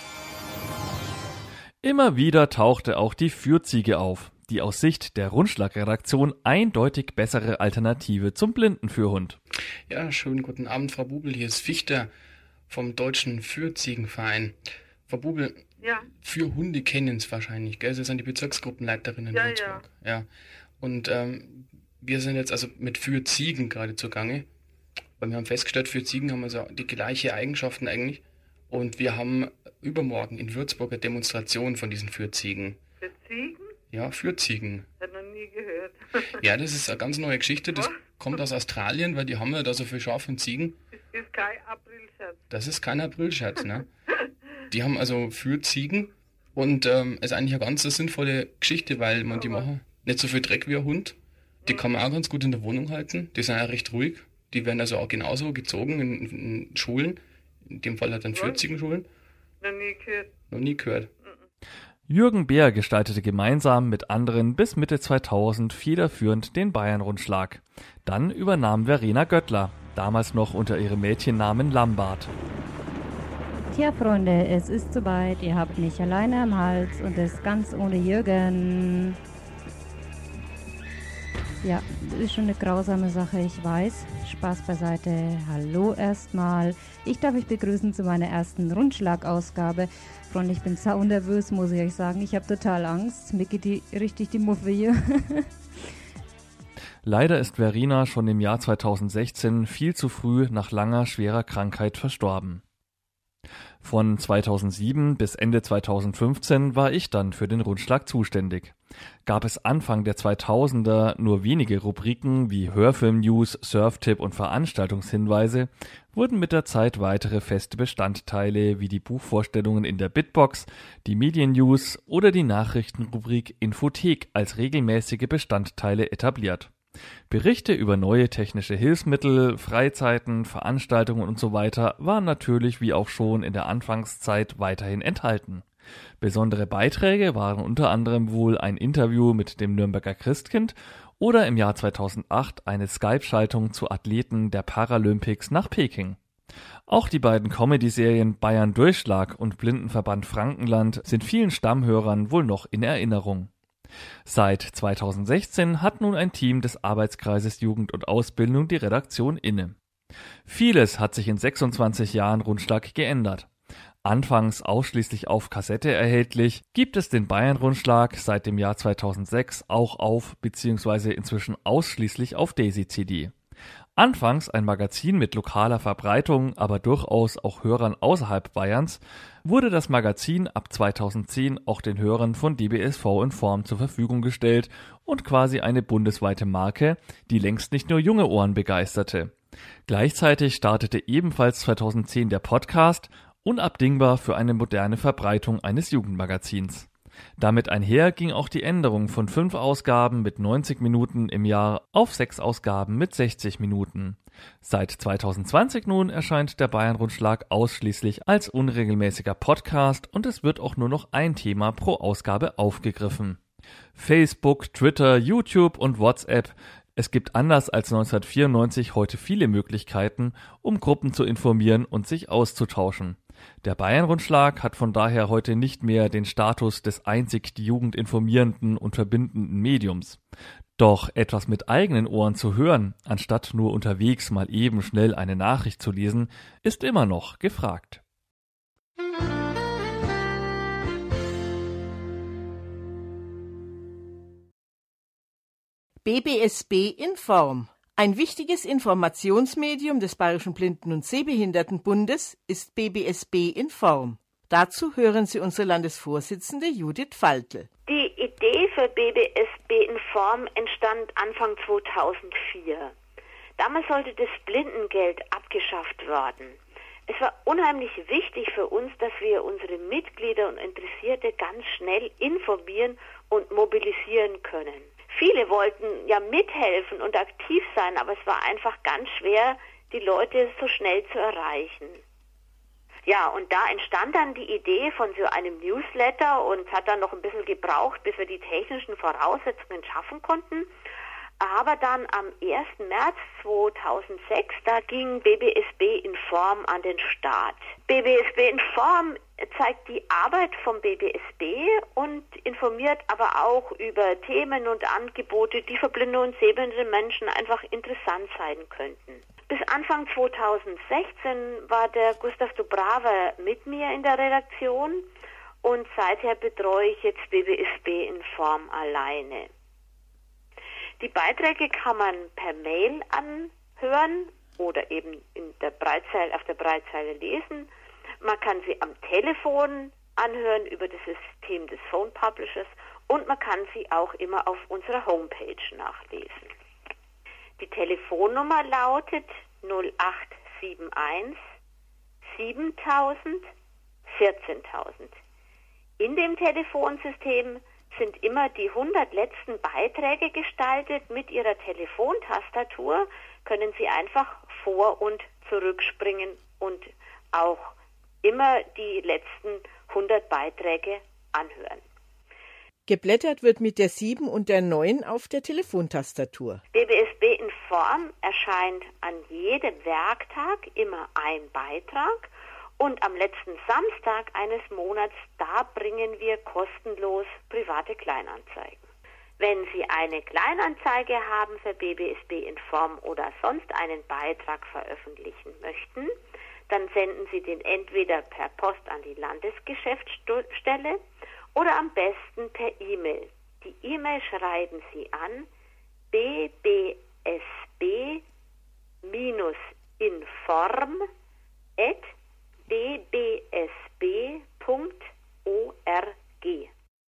Immer wieder tauchte auch die Fürziege auf, die aus Sicht der Rundschlag-Redaktion eindeutig bessere Alternative zum Blindenführhund. Ja, schönen guten Abend, Frau Bubel. Hier ist Fichter vom Deutschen Fürziegenverein. Frau Bubel, ja. Für Hunde kennen es wahrscheinlich, gell? Sie sind die Bezirksgruppenleiterin in Würzburg. Ja. Und wir sind jetzt also mit Fürziegen gerade zugange, weil wir haben festgestellt, Fürziegen haben also die gleichen Eigenschaften eigentlich. Und wir haben übermorgen in Würzburg eine Demonstration von diesen Fürziegen. Für Ziegen? Ja, Fürziegen. Ich habe noch nie gehört. Ja, das ist eine ganz neue Geschichte. Das kommt aus Australien, weil die haben ja da so viel Schafe und Ziegen. Das ist kein Aprilscherz. Das ist kein Aprilscherz, ne? Die haben also Fürziegen und ist eigentlich eine ganz sinnvolle Geschichte, weil man die machen nicht so viel Dreck wie ein Hund. Die kann man auch ganz gut in der Wohnung halten. Die sind ja recht ruhig. Die werden also auch genauso gezogen in Schulen. In dem Fall halt dann Fürziegenschulen. Noch nie gehört. Jürgen Beer gestaltete gemeinsam mit anderen bis Mitte 2000 federführend den Bayern-Rundschlag. Dann übernahm Verena Göttler, damals noch unter ihrem Mädchennamen Lambart. Tja, Freunde, es ist soweit. Ihr habt mich alleine am Hals und es ganz ohne Jürgen. Ja, das ist schon eine grausame Sache, ich weiß. Spaß beiseite. Hallo erstmal. Ich darf euch begrüßen zu meiner ersten Rundschlagausgabe. Freunde, ich bin saunervös, muss ich euch sagen. Ich habe total Angst. Mir geht richtig die Muffe hier. Leider ist Verena schon im Jahr 2016 viel zu früh nach langer, schwerer Krankheit verstorben. Von 2007 bis Ende 2015 war ich dann für den Rundschlag zuständig. Gab es Anfang der 2000er nur wenige Rubriken wie Hörfilm-News, Surftipp und Veranstaltungshinweise, wurden mit der Zeit weitere feste Bestandteile wie die Buchvorstellungen in der Bitbox, die Medien-News oder die Nachrichtenrubrik Infothek als regelmäßige Bestandteile etabliert. Berichte über neue technische Hilfsmittel, Freizeiten, Veranstaltungen und so weiter waren natürlich wie auch schon in der Anfangszeit weiterhin enthalten. Besondere Beiträge waren unter anderem wohl ein Interview mit dem Nürnberger Christkind oder im Jahr 2008 eine Skype-Schaltung zu Athleten der Paralympics nach Peking. Auch die beiden Comedy-Serien Bayern Durchschlag und Blindenverband Frankenland sind vielen Stammhörern wohl noch in Erinnerung. Seit 2016 hat nun ein Team des Arbeitskreises Jugend und Ausbildung die Redaktion inne. Vieles hat sich in 26 Jahren Rundschlag geändert. Anfangs ausschließlich auf Kassette erhältlich, gibt es den Bayern-Rundschlag seit dem Jahr 2006 auch auf bzw. inzwischen ausschließlich auf Daisy-CD. Anfangs ein Magazin mit lokaler Verbreitung, aber durchaus auch Hörern außerhalb Bayerns, wurde das Magazin ab 2010 auch den Hörern von DBSV Inform zur Verfügung gestellt und quasi eine bundesweite Marke, die längst nicht nur junge Ohren begeisterte. Gleichzeitig startete ebenfalls 2010 der Podcast, unabdingbar für eine moderne Verbreitung eines Jugendmagazins. Damit einher ging auch die Änderung von 5 Ausgaben mit 90 Minuten im Jahr auf 6 Ausgaben mit 60 Minuten. Seit 2020 nun erscheint der Bayern-Rundschlag ausschließlich als unregelmäßiger Podcast und es wird auch nur noch ein Thema pro Ausgabe aufgegriffen. Facebook, Twitter, YouTube und WhatsApp. Es gibt anders als 1994 heute viele Möglichkeiten, um Gruppen zu informieren und sich auszutauschen. Der Bayern-Rundschlag hat von daher heute nicht mehr den Status des einzig die Jugend informierenden und verbindenden Mediums. Doch etwas mit eigenen Ohren zu hören, anstatt nur unterwegs mal eben schnell eine Nachricht zu lesen, ist immer noch gefragt. BBSB in Form. Ein wichtiges Informationsmedium des Bayerischen Blinden- und Sehbehindertenbundes ist BBSB in Form. Dazu hören Sie unsere Landesvorsitzende Judith Faltl. Die Idee für BBSB in Form entstand Anfang 2004. Damals sollte das Blindengeld abgeschafft werden. Es war unheimlich wichtig für uns, dass wir unsere Mitglieder und Interessierte ganz schnell informieren und mobilisieren können. Viele wollten ja mithelfen und aktiv sein, aber es war einfach ganz schwer, die Leute so schnell zu erreichen. Ja, und da entstand dann die Idee von so einem Newsletter und es hat dann noch ein bisschen gebraucht, bis wir die technischen Voraussetzungen schaffen konnten. Aber dann am 1. März 2006, da ging BBSB in Form an den Start. BBSB in Form zeigt die Arbeit vom BBSB und informiert aber auch über Themen und Angebote, die für blinde und sehbehinderte Menschen einfach interessant sein könnten. Bis Anfang 2016 war der Gustav Dubrava mit mir in der Redaktion und seither betreue ich jetzt BBSB in Form alleine. Die Beiträge kann man per Mail anhören oder eben auf der Breitzeile lesen. Man kann sie am Telefon anhören über das System des Phone Publishers und man kann sie auch immer auf unserer Homepage nachlesen. Die Telefonnummer lautet 0871 7000 14000. In dem Telefonsystem sind immer die 100 letzten Beiträge gestaltet. Mit Ihrer Telefontastatur können Sie einfach vor- und zurückspringen und auch immer die letzten 100 Beiträge anhören. Geblättert wird mit der 7 und der 9 auf der Telefontastatur. BBSB in Form erscheint an jedem Werktag immer ein Beitrag und am letzten Samstag eines Monats, da bringen wir kostenlos private Kleinanzeigen. Wenn Sie eine Kleinanzeige haben für BBSB in Form oder sonst einen Beitrag veröffentlichen möchten, dann senden Sie den entweder per Post an die Landesgeschäftsstelle oder am besten per E-Mail. Die E-Mail schreiben Sie an bbsb-inform@bbsb.org.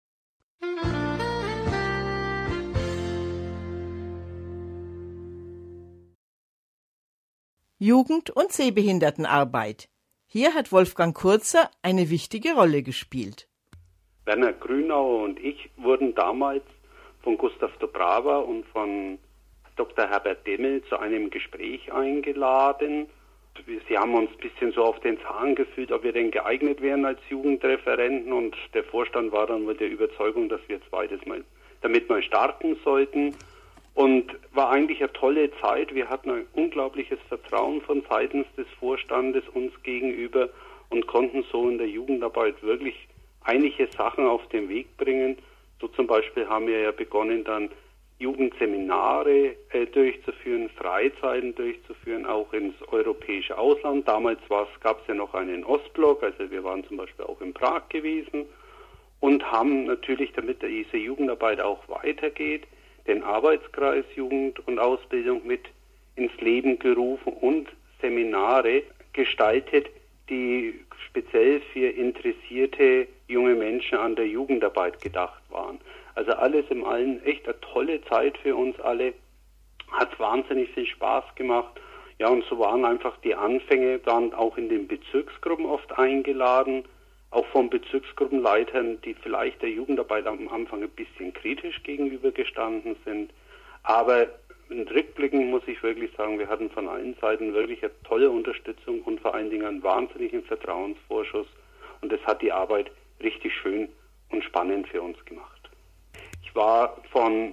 Jugend- und Sehbehindertenarbeit. Hier hat Wolfgang Kurzer eine wichtige Rolle gespielt. Werner Grünauer und ich wurden damals von Gustav Dubrava und von Dr. Herbert Demmel zu einem Gespräch eingeladen. Sie haben uns ein bisschen so auf den Zahn gefühlt, ob wir denn geeignet wären als Jugendreferenten, und der Vorstand war dann mit der Überzeugung, dass wir damit mal starten sollten. Und war eigentlich eine tolle Zeit. Wir hatten ein unglaubliches Vertrauen von seitens des Vorstandes uns gegenüber und konnten so in der Jugendarbeit wirklich einige Sachen auf den Weg bringen. So zum Beispiel haben wir ja begonnen, dann Jugendseminare durchzuführen, Freizeiten durchzuführen, auch ins europäische Ausland. Damals gab es ja noch einen Ostblock, also wir waren zum Beispiel auch in Prag gewesen und haben natürlich, damit diese Jugendarbeit auch weitergeht, den Arbeitskreis Jugend und Ausbildung mit ins Leben gerufen und Seminare gestaltet, die speziell für interessierte junge Menschen an der Jugendarbeit gedacht waren. Also alles im Allen echt eine tolle Zeit für uns alle, hat wahnsinnig viel Spaß gemacht. Ja, und so waren einfach die Anfänge dann auch in den Bezirksgruppen oft eingeladen, auch von Bezirksgruppenleitern, die vielleicht der Jugendarbeit am Anfang ein bisschen kritisch gegenübergestanden sind. Aber rückblickend muss ich wirklich sagen, wir hatten von allen Seiten wirklich eine tolle Unterstützung und vor allen Dingen einen wahnsinnigen Vertrauensvorschuss. Und das hat die Arbeit richtig schön und spannend für uns gemacht. Ich war von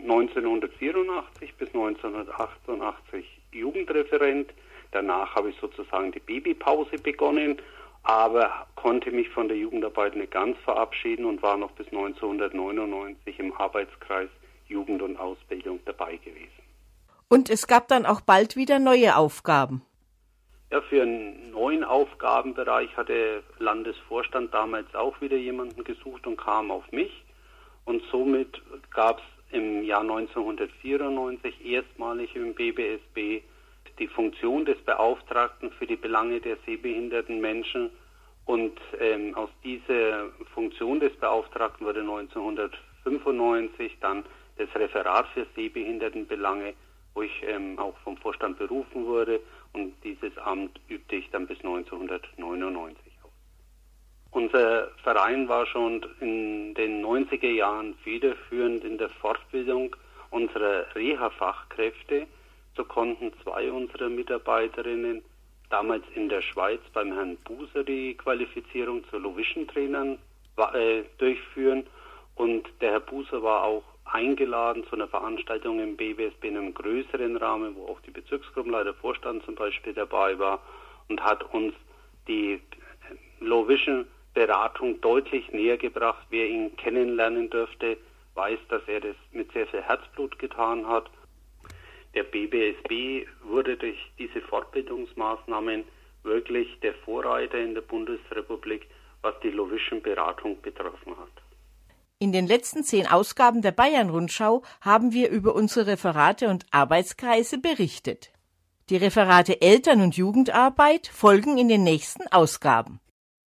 1984 bis 1988 Jugendreferent. Danach habe ich sozusagen die Babypause begonnen, aber konnte mich von der Jugendarbeit nicht ganz verabschieden und war noch bis 1999 im Arbeitskreis Jugend und Ausbildung dabei gewesen. Und es gab dann auch bald wieder neue Aufgaben. Ja, für einen neuen Aufgabenbereich hat der Landesvorstand damals auch wieder jemanden gesucht und kam auf mich. Und somit gab es im Jahr 1994 erstmalig im BBSB die Funktion des Beauftragten für die Belange der sehbehinderten Menschen. Und aus dieser Funktion des Beauftragten wurde 1995 dann das Referat für Sehbehindertenbelange, wo ich auch vom Vorstand berufen wurde. Und dieses Amt übte ich dann bis 1999 aus. Unser Verein war schon in den 90er Jahren federführend in der Fortbildung unserer Reha-Fachkräfte. So konnten 2 unserer Mitarbeiterinnen damals in der Schweiz beim Herrn Buser die Qualifizierung zu Lovision-Trainern durchführen. Und der Herr Buser war auch eingeladen zu einer Veranstaltung im BBSB in einem größeren Rahmen, wo auch die Bezirksgruppenleiter, Vorstand zum Beispiel dabei war, und hat uns die Lovision-Beratung deutlich näher gebracht. Wer ihn kennenlernen dürfte, weiß, dass er das mit sehr viel Herzblut getan hat. Der BBSB wurde durch diese Fortbildungsmaßnahmen wirklich der Vorreiter in der Bundesrepublik, was die Lovision-Beratung betroffen hat. In den letzten 10 Ausgaben der Bayern-Rundschau haben wir über unsere Referate und Arbeitskreise berichtet. Die Referate Eltern- und Jugendarbeit folgen in den nächsten Ausgaben.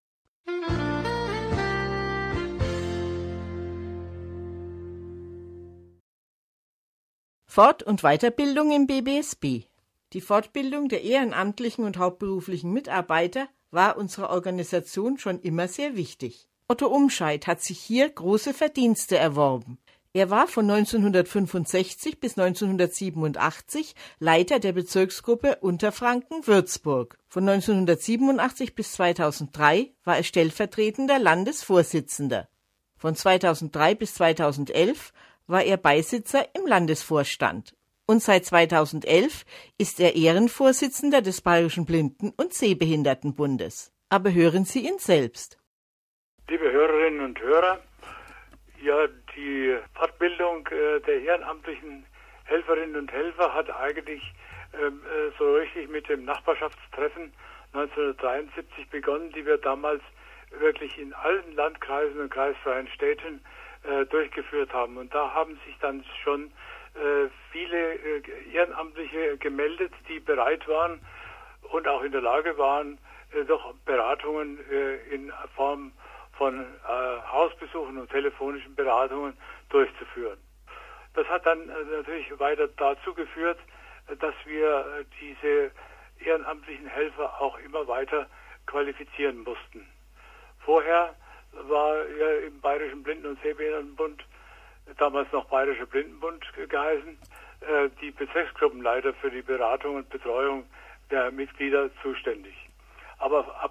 Fort- und Weiterbildung im BBSB. Die Fortbildung der ehrenamtlichen und hauptberuflichen Mitarbeiter war unserer Organisation schon immer sehr wichtig. Otto Umscheid hat sich hier große Verdienste erworben. Er war von 1965 bis 1987 Leiter der Bezirksgruppe Unterfranken-Würzburg. Von 1987 bis 2003 war er stellvertretender Landesvorsitzender. Von 2003 bis 2011 war er Beisitzer im Landesvorstand. Und seit 2011 ist er Ehrenvorsitzender des Bayerischen Blinden- und Sehbehindertenbundes. Aber hören Sie ihn selbst. Liebe Hörerinnen und Hörer, ja, die Fortbildung der ehrenamtlichen Helferinnen und Helfer hat eigentlich so richtig mit dem Nachbarschaftstreffen 1973 begonnen, die wir damals wirklich in allen Landkreisen und kreisfreien Städten durchgeführt haben. Und da haben sich dann schon viele Ehrenamtliche gemeldet, die bereit waren und auch in der Lage waren, doch Beratungen in Form von Hausbesuchen und telefonischen Beratungen durchzuführen. Das hat dann natürlich weiter dazu geführt, dass wir diese ehrenamtlichen Helfer auch immer weiter qualifizieren mussten. Vorher war ja im Bayerischen Blinden- und Sehbehindertenbund, damals noch Bayerischer Blindenbund geheißen, die Bezirksgruppenleiter für die Beratung und Betreuung der Mitglieder zuständig. Aber ab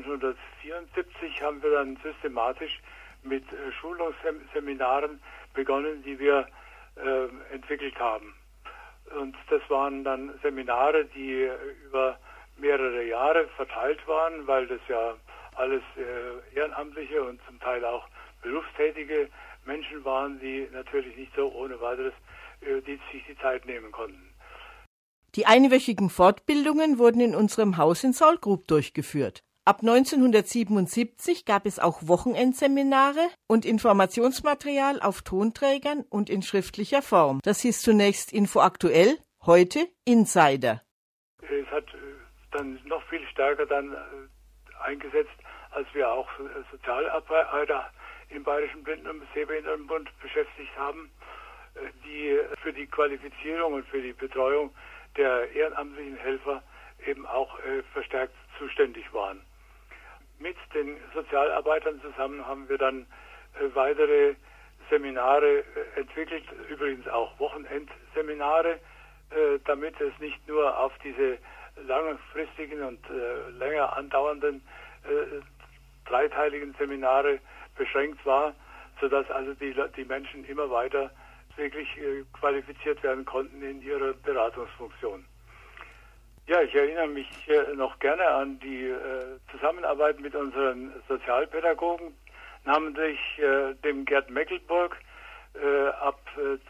1974 haben wir dann systematisch mit Schulungsseminaren begonnen, die wir entwickelt haben. Und das waren dann Seminare, die über mehrere Jahre verteilt waren, weil das ja alles ehrenamtliche und zum Teil auch berufstätige Menschen waren, die natürlich nicht so ohne weiteres sich die Zeit nehmen konnten. Die einwöchigen Fortbildungen wurden in unserem Haus in Saulgrub durchgeführt. Ab 1977 gab es auch Wochenendseminare und Informationsmaterial auf Tonträgern und in schriftlicher Form. Das hieß zunächst Info aktuell, heute Insider. Es hat dann noch viel stärker dann eingesetzt, als wir auch Sozialarbeiter im Bayerischen Blinden- und Sehbehindertenbund beschäftigt haben, die für die Qualifizierung und für die Betreuung der ehrenamtlichen Helfer eben auch verstärkt zuständig waren. Mit den Sozialarbeitern zusammen haben wir dann weitere Seminare entwickelt, übrigens auch Wochenendseminare, damit es nicht nur auf diese langfristigen und länger andauernden dreiteiligen Seminare beschränkt war, sodass also die Menschen immer weiter wirklich qualifiziert werden konnten in ihrer Beratungsfunktion. Ja, ich erinnere mich noch gerne an die Zusammenarbeit mit unseren Sozialpädagogen, namentlich dem Gerd Meckelburg. Ab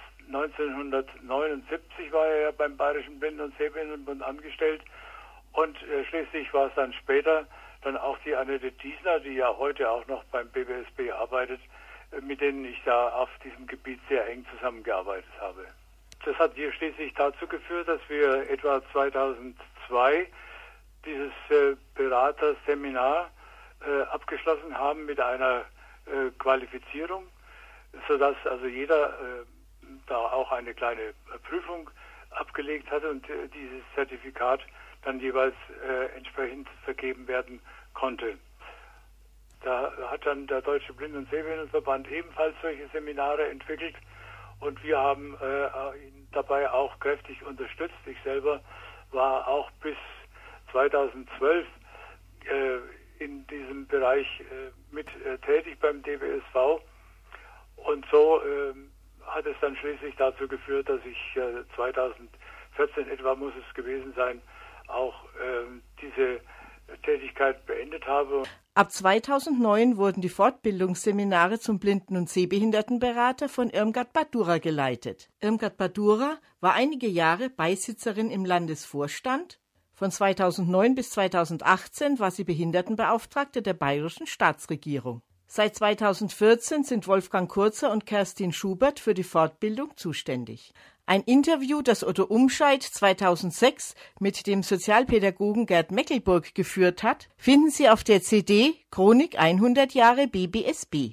1979 war er ja beim Bayerischen Blinden- und Sehbehindertenbund angestellt und schließlich war es dann später dann auch die Annette Diesner, die ja heute auch noch beim BBSB arbeitet, mit denen ich da auf diesem Gebiet sehr eng zusammengearbeitet habe. Das hat hier schließlich dazu geführt, dass wir etwa 2002 dieses Beraterseminar abgeschlossen haben mit einer Qualifizierung, sodass also jeder da auch eine kleine Prüfung abgelegt hatte und dieses Zertifikat dann jeweils entsprechend vergeben werden konnte. Da hat dann der Deutsche Blinden- und Sehbehindertenverband ebenfalls solche Seminare entwickelt und wir haben ihn dabei auch kräftig unterstützt. Ich selber war auch bis 2012 in diesem Bereich mit tätig beim DBSV und so hat es dann schließlich dazu geführt, dass ich 2014 etwa muss es gewesen sein, auch diese Tätigkeit beendet habe. Ab 2009 wurden die Fortbildungsseminare zum Blinden- und Sehbehindertenberater von Irmgard Badura geleitet. Irmgard Badura war einige Jahre Beisitzerin im Landesvorstand. Von 2009 bis 2018 war sie Behindertenbeauftragte der bayerischen Staatsregierung. Seit 2014 sind Wolfgang Kurzer und Kerstin Schubert für die Fortbildung zuständig. Ein Interview, das Otto Umscheid 2006 mit dem Sozialpädagogen Gerd Meckelburg geführt hat, finden Sie auf der CD Chronik 100 Jahre BBSB.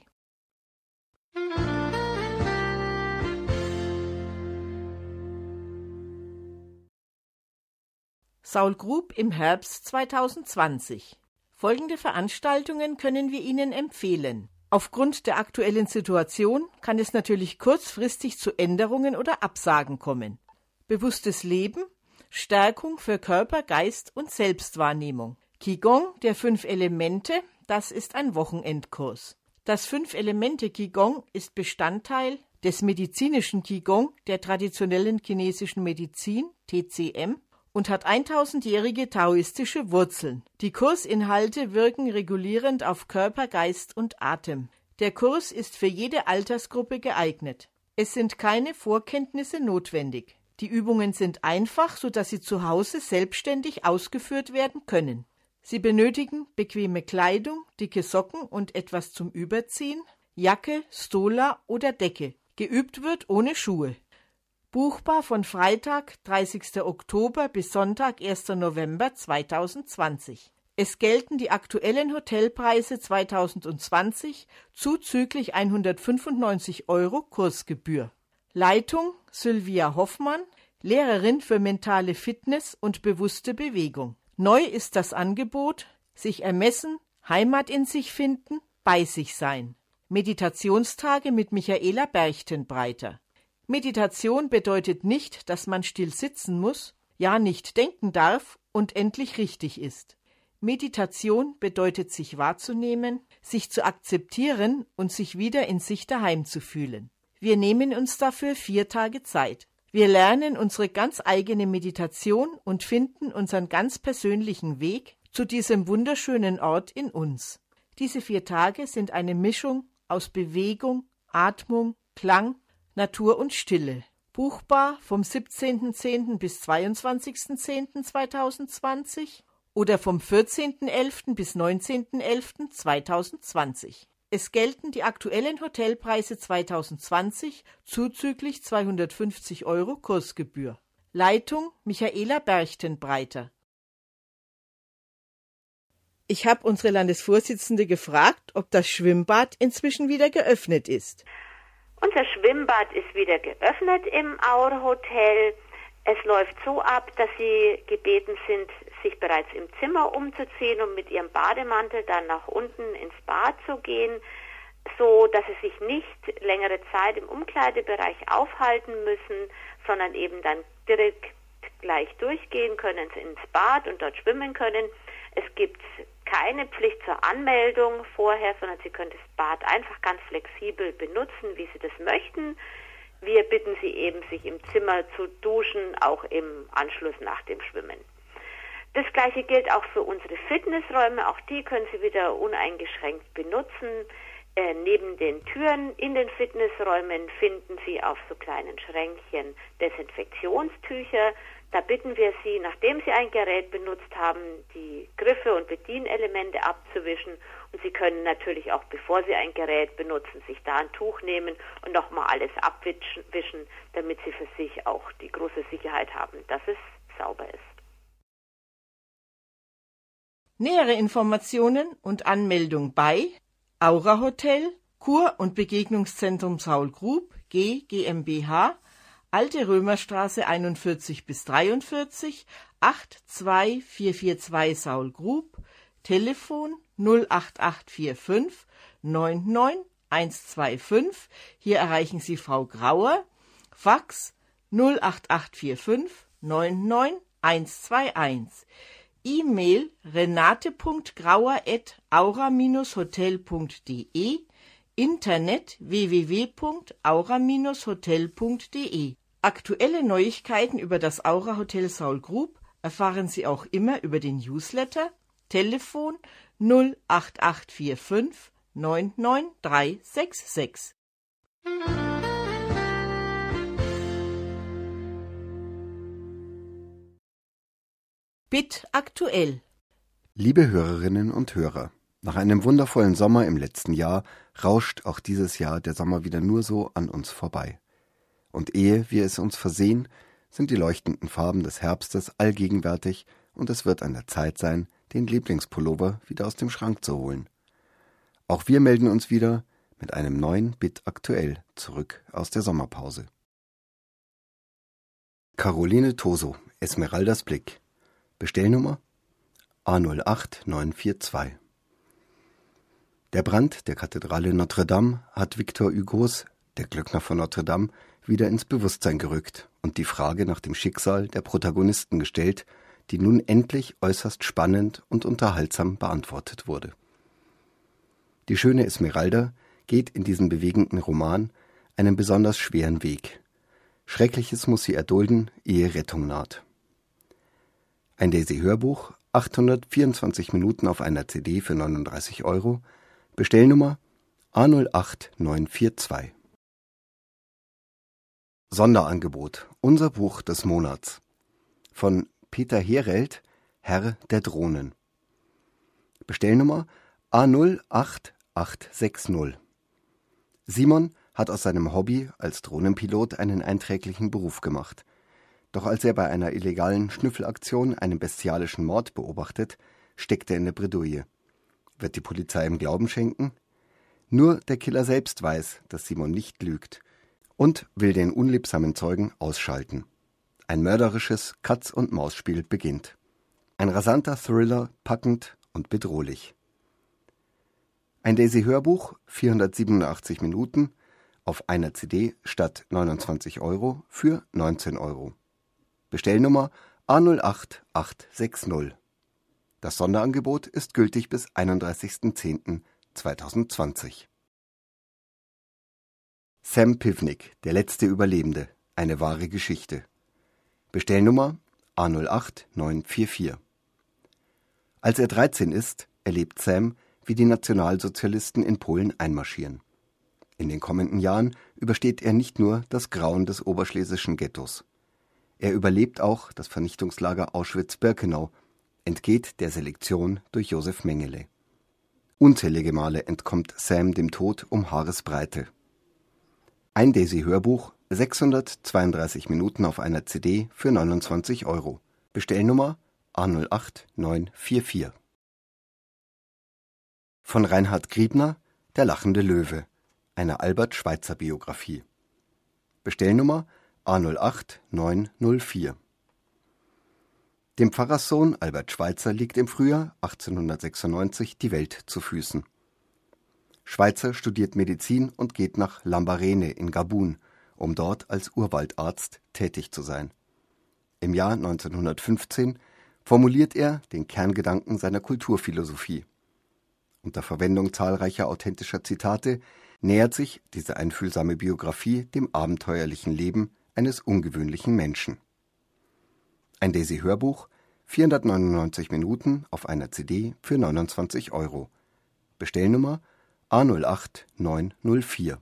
Saul Grub im Herbst 2020. Folgende Veranstaltungen können wir Ihnen empfehlen. Aufgrund der aktuellen Situation kann es natürlich kurzfristig zu Änderungen oder Absagen kommen. Bewusstes Leben, Stärkung für Körper, Geist und Selbstwahrnehmung. Qigong der 5 Elemente, das ist ein Wochenendkurs. Das 5-Elemente-Qigong ist Bestandteil des medizinischen Qigong der traditionellen chinesischen Medizin, TCM, und hat 1000-jährige taoistische Wurzeln. Die Kursinhalte wirken regulierend auf Körper, Geist und Atem. Der Kurs ist für jede Altersgruppe geeignet. Es sind keine Vorkenntnisse notwendig. Die Übungen sind einfach, sodass sie zu Hause selbstständig ausgeführt werden können. Sie benötigen bequeme Kleidung, dicke Socken und etwas zum Überziehen, Jacke, Stola oder Decke. Geübt wird ohne Schuhe. Buchbar von Freitag, 30. Oktober bis Sonntag, 1. November 2020. Es gelten die aktuellen Hotelpreise 2020 zuzüglich 195 € Kursgebühr. Leitung Sylvia Hoffmann, Lehrerin für mentale Fitness und bewusste Bewegung. Neu ist das Angebot: sich ermessen, Heimat in sich finden, bei sich sein. Meditationstage mit Michaela Berchtenbreiter. Meditation bedeutet nicht, dass man still sitzen muss, ja nicht denken darf und endlich richtig ist. Meditation bedeutet, sich wahrzunehmen, sich zu akzeptieren und sich wieder in sich daheim zu fühlen. Wir nehmen uns dafür 4 Tage Zeit. Wir lernen unsere ganz eigene Meditation und finden unseren ganz persönlichen Weg zu diesem wunderschönen Ort in uns. Diese 4 Tage sind eine Mischung aus Bewegung, Atmung, Klang, Natur und Stille. Buchbar vom 17.10. bis 22.10.2020 oder vom 14.11. bis 19.11.2020. Es gelten die aktuellen Hotelpreise 2020 zuzüglich 250 € Kursgebühr. Leitung Michaela Berchtenbreiter. Ich habe unsere Landesvorsitzende gefragt, ob das Schwimmbad inzwischen wieder geöffnet ist. Unser Schwimmbad ist wieder geöffnet im Aur Hotel. Es läuft so ab, dass Sie gebeten sind, sich bereits im Zimmer umzuziehen und mit Ihrem Bademantel dann nach unten ins Bad zu gehen, so dass Sie sich nicht längere Zeit im Umkleidebereich aufhalten müssen, sondern eben dann direkt gleich durchgehen können ins Bad und dort schwimmen können. Es gibt keine Pflicht zur Anmeldung vorher, sondern Sie können das Bad einfach ganz flexibel benutzen, wie Sie das möchten. Wir bitten Sie eben, sich im Zimmer zu duschen, auch im Anschluss nach dem Schwimmen. Das Gleiche gilt auch für unsere Fitnessräume. Auch die können Sie wieder uneingeschränkt benutzen. Neben den Türen in den Fitnessräumen finden Sie auf so kleinen Schränkchen Desinfektionstücher. Da bitten wir Sie, nachdem Sie ein Gerät benutzt haben, die Griffe und Bedienelemente abzuwischen Und Sie können natürlich auch, bevor Sie ein Gerät benutzen, sich da ein Tuch nehmen und nochmal alles abwischen, damit Sie für sich auch die große Sicherheit haben, dass es sauber ist. Nähere Informationen und Anmeldung bei Aura Hotel, Kur- und Begegnungszentrum Saul Grub, G GmbH, Alte Römerstraße 41 bis 43, 82442 Saul Grub, Telefon 08845 99125. Hier erreichen Sie Frau Grauer. Fax 08845 99121. E-Mail renate.grauer@aura-hotel.de. Internet www.aura-hotel.de. Aktuelle Neuigkeiten über das Aura Hotel Saul Grub erfahren Sie auch immer über den Newsletter. Telefon 08845 99366. BIT aktuell. Liebe Hörerinnen und Hörer, nach einem wundervollen Sommer im letzten Jahr rauscht auch dieses Jahr der Sommer wieder nur so an uns vorbei. Und ehe wir es uns versehen, sind die leuchtenden Farben des Herbstes allgegenwärtig und es wird an der Zeit sein, den Lieblingspullover wieder aus dem Schrank zu holen. Auch wir melden uns wieder mit einem neuen BIT aktuell zurück aus der Sommerpause. Caroline Toso, Esmeraldas Blick. Bestellnummer A08942. Der Brand der Kathedrale Notre Dame hat Victor Hugos, der Glöckner von Notre Dame, wieder ins Bewusstsein gerückt und die Frage nach dem Schicksal der Protagonisten gestellt, die nun endlich äußerst spannend und unterhaltsam beantwortet wurde. Die schöne Esmeralda geht in diesem bewegenden Roman einen besonders schweren Weg. Schreckliches muss sie erdulden, ehe Rettung naht. Ein Daisy-Hörbuch, 824 Minuten auf einer CD für 39 €, Bestellnummer A08942. Sonderangebot, unser Buch des Monats. Von Peter Herelt, Herr der Drohnen. Bestellnummer A08860. Simon hat aus seinem Hobby als Drohnenpilot einen einträglichen Beruf gemacht. Doch als er bei einer illegalen Schnüffelaktion einen bestialischen Mord beobachtet, steckt er in der Bredouille. Wird die Polizei ihm Glauben schenken? Nur der Killer selbst weiß, dass Simon nicht lügt und will den unliebsamen Zeugen ausschalten. Ein mörderisches Katz-und-Maus-Spiel beginnt. Ein rasanter Thriller, packend und bedrohlich. Ein Daisy-Hörbuch, 487 Minuten, auf einer CD statt 29 € für 19 €. Bestellnummer A08860. Das Sonderangebot ist gültig bis 31.10.2020. Sam Pivnik, der letzte Überlebende, eine wahre Geschichte. Bestellnummer A08944. Als er 13 ist, erlebt Sam, wie die Nationalsozialisten in Polen einmarschieren. In den kommenden Jahren übersteht er nicht nur das Grauen des oberschlesischen Ghettos. Er überlebt auch das Vernichtungslager Auschwitz-Birkenau, entgeht der Selektion durch Josef Mengele. Unzählige Male entkommt Sam dem Tod um Haaresbreite. Ein Daisy-Hörbuch, 632 Minuten auf einer CD für 29 €. Bestellnummer A08944. Von Reinhard Griebner, Der lachende Löwe, eine Albert-Schweitzer-Biografie. Bestellnummer A08904. Dem Pfarrerssohn Albert Schweitzer liegt im Frühjahr 1896 die Welt zu Füßen. Schweitzer studiert Medizin und geht nach Lambarene in Gabun, um dort als Urwaldarzt tätig zu sein. Im Jahr 1915 formuliert er den Kerngedanken seiner Kulturphilosophie. Unter Verwendung zahlreicher authentischer Zitate nähert sich diese einfühlsame Biografie dem abenteuerlichen Leben eines ungewöhnlichen Menschen. Ein Daisy-Hörbuch, 499 Minuten auf einer CD für 29 €. Bestellnummer A08904.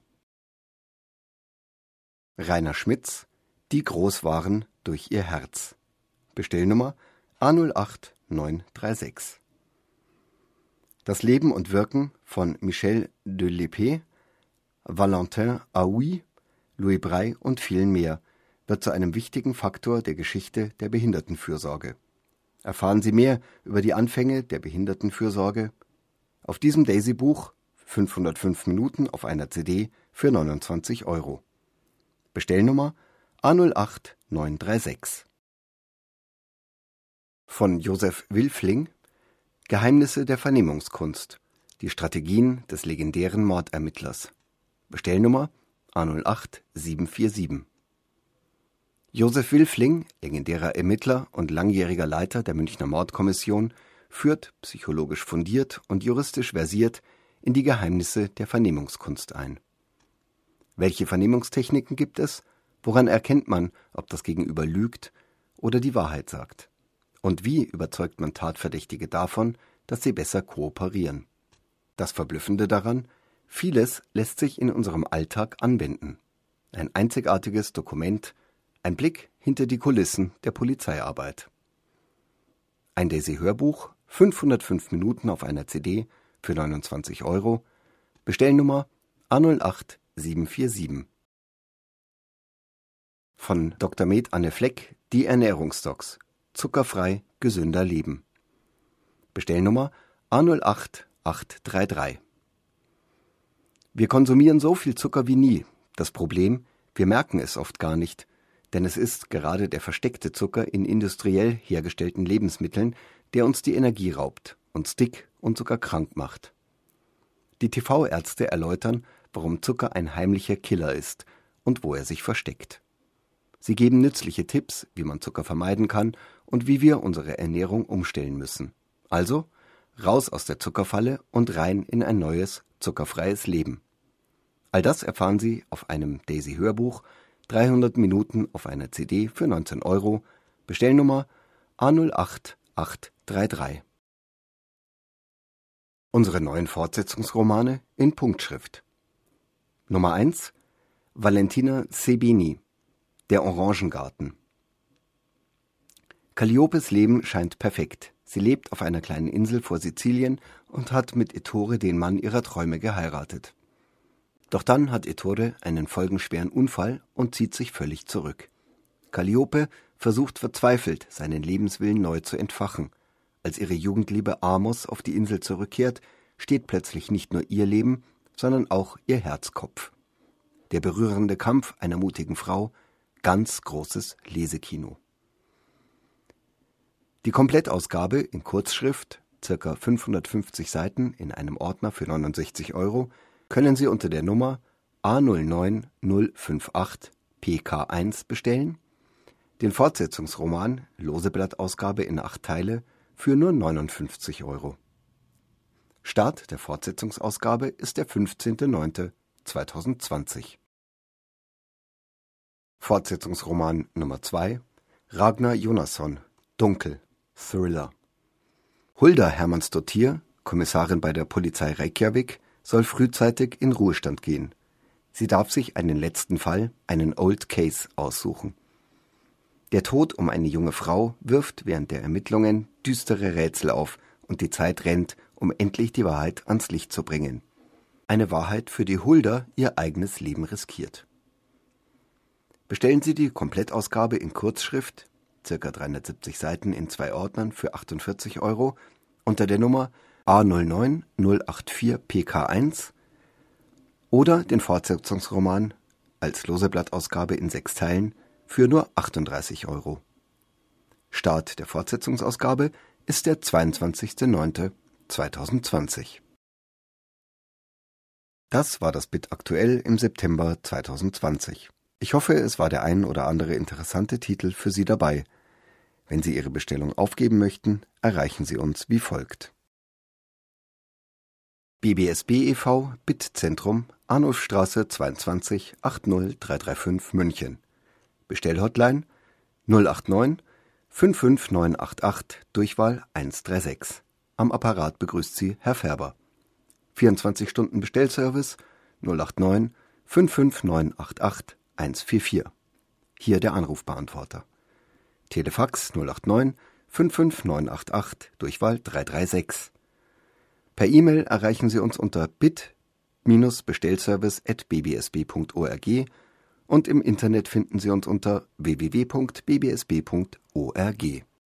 Rainer Schmitz, Die groß waren durch ihr Herz. Bestellnummer A08936. Das Leben und Wirken von Michel de Lépée, Valentin Aoui, Louis Braille und vielen mehr wird zu einem wichtigen Faktor der Geschichte der Behindertenfürsorge. Erfahren Sie mehr über die Anfänge der Behindertenfürsorge auf diesem Daisy-Buch 505 Minuten auf einer CD für 29 €. Bestellnummer A08936. Von Josef Wilfling Geheimnisse der Vernehmungskunst. Die Strategien des legendären Mordermittlers. Bestellnummer A08747. Josef Wilfling, legendärer Ermittler und langjähriger Leiter der Münchner Mordkommission, führt, psychologisch fundiert und juristisch versiert, in die Geheimnisse der Vernehmungskunst ein. Welche Vernehmungstechniken gibt es? Woran erkennt man, ob das Gegenüber lügt oder die Wahrheit sagt? Und wie überzeugt man Tatverdächtige davon, dass sie besser kooperieren? Das Verblüffende daran: vieles lässt sich in unserem Alltag anwenden. Ein einzigartiges Dokument, ein Blick hinter die Kulissen der Polizeiarbeit. Ein Daisy-Hörbuch, 505 Minuten auf einer CD für 29 €. Bestellnummer A08747. Von Dr. Med Anne Fleck, die Ernährungsdocs. Zuckerfrei, gesünder Leben. Bestellnummer A08833. Wir konsumieren so viel Zucker wie nie. Das Problem, wir merken es oft gar nicht, denn es ist gerade der versteckte Zucker in industriell hergestellten Lebensmitteln, der uns die Energie raubt, uns dick und sogar krank macht. Die TV-Ärzte erläutern, warum Zucker ein heimlicher Killer ist und wo er sich versteckt. Sie geben nützliche Tipps, wie man Zucker vermeiden kann und wie wir unsere Ernährung umstellen müssen. Also, raus aus der Zuckerfalle und rein in ein neues, zuckerfreies Leben. All das erfahren Sie auf einem Daisy-Hörbuch, 300 Minuten auf einer CD für 19 €. Bestellnummer A08833. Unsere neuen Fortsetzungsromane in Punktschrift. Nummer 1: Valentina Sebeni, Der Orangengarten. Calliopes Leben scheint perfekt. Sie lebt auf einer kleinen Insel vor Sizilien und hat mit Ettore den Mann ihrer Träume geheiratet. Doch dann hat Ettore einen folgenschweren Unfall und zieht sich völlig zurück. Calliope versucht verzweifelt, seinen Lebenswillen neu zu entfachen. Als ihre Jugendliebe Amos auf die Insel zurückkehrt, steht plötzlich nicht nur ihr Leben, sondern auch ihr Herzkopf. Der berührende Kampf einer mutigen Frau, ganz großes Lesekino. Die Komplettausgabe in Kurzschrift, ca. 550 Seiten in einem Ordner für 69 €, können Sie unter der Nummer A09058 PK1 bestellen, den Fortsetzungsroman Loseblattausgabe in 8 Teile für nur 59 €. Start der Fortsetzungsausgabe ist der 15.09.2020. Fortsetzungsroman Nummer 2 Ragnar Jonasson, Dunkel, Thriller. Hulda Hermannsdottir, Kommissarin bei der Polizei Reykjavik, soll frühzeitig in Ruhestand gehen. Sie darf sich einen letzten Fall, einen Old Case, aussuchen. Der Tod um eine junge Frau wirft während der Ermittlungen düstere Rätsel auf und die Zeit rennt, um endlich die Wahrheit ans Licht zu bringen. Eine Wahrheit, für die Hulda ihr eigenes Leben riskiert. Bestellen Sie die Komplettausgabe in Kurzschrift, ca. 370 Seiten in 2 Ordnern für 48 € unter der Nummer A09084 PK1 oder den Fortsetzungsroman als Loseblattausgabe in 6 Teilen für nur 38 €. Start der Fortsetzungsausgabe ist der 22.09.2020. Das war das Bit aktuell im September 2020. Ich hoffe, es war der ein oder andere interessante Titel für Sie dabei. Wenn Sie Ihre Bestellung aufgeben möchten, erreichen Sie uns wie folgt. BBSB e.V. Bitzentrum, Arnulfstraße 22 80335 München. Bestellhotline 089 55988 Durchwahl 136. Am Apparat begrüßt Sie Herr Färber. 24 Stunden Bestellservice 089 55988 144. Hier der Anrufbeantworter. Telefax 089 55988 Durchwahl 336. Per E-Mail erreichen Sie uns unter bit-bestellservice@bbsb.org und im Internet finden Sie uns unter www.bbsb.org.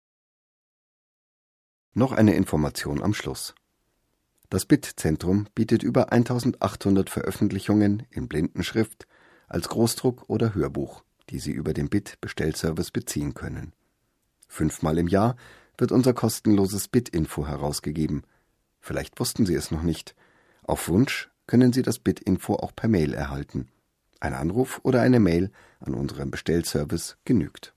Noch eine Information am Schluss. Das BIT-Zentrum bietet über 1800 Veröffentlichungen in Blindenschrift als Großdruck oder Hörbuch, die Sie über den BIT-Bestellservice beziehen können. 5-mal im Jahr wird unser kostenloses BIT-Info herausgegeben. Vielleicht wussten Sie es noch nicht. Auf Wunsch können Sie das BIT-Info auch per Mail erhalten. Ein Anruf oder eine Mail an unseren Bestellservice genügt.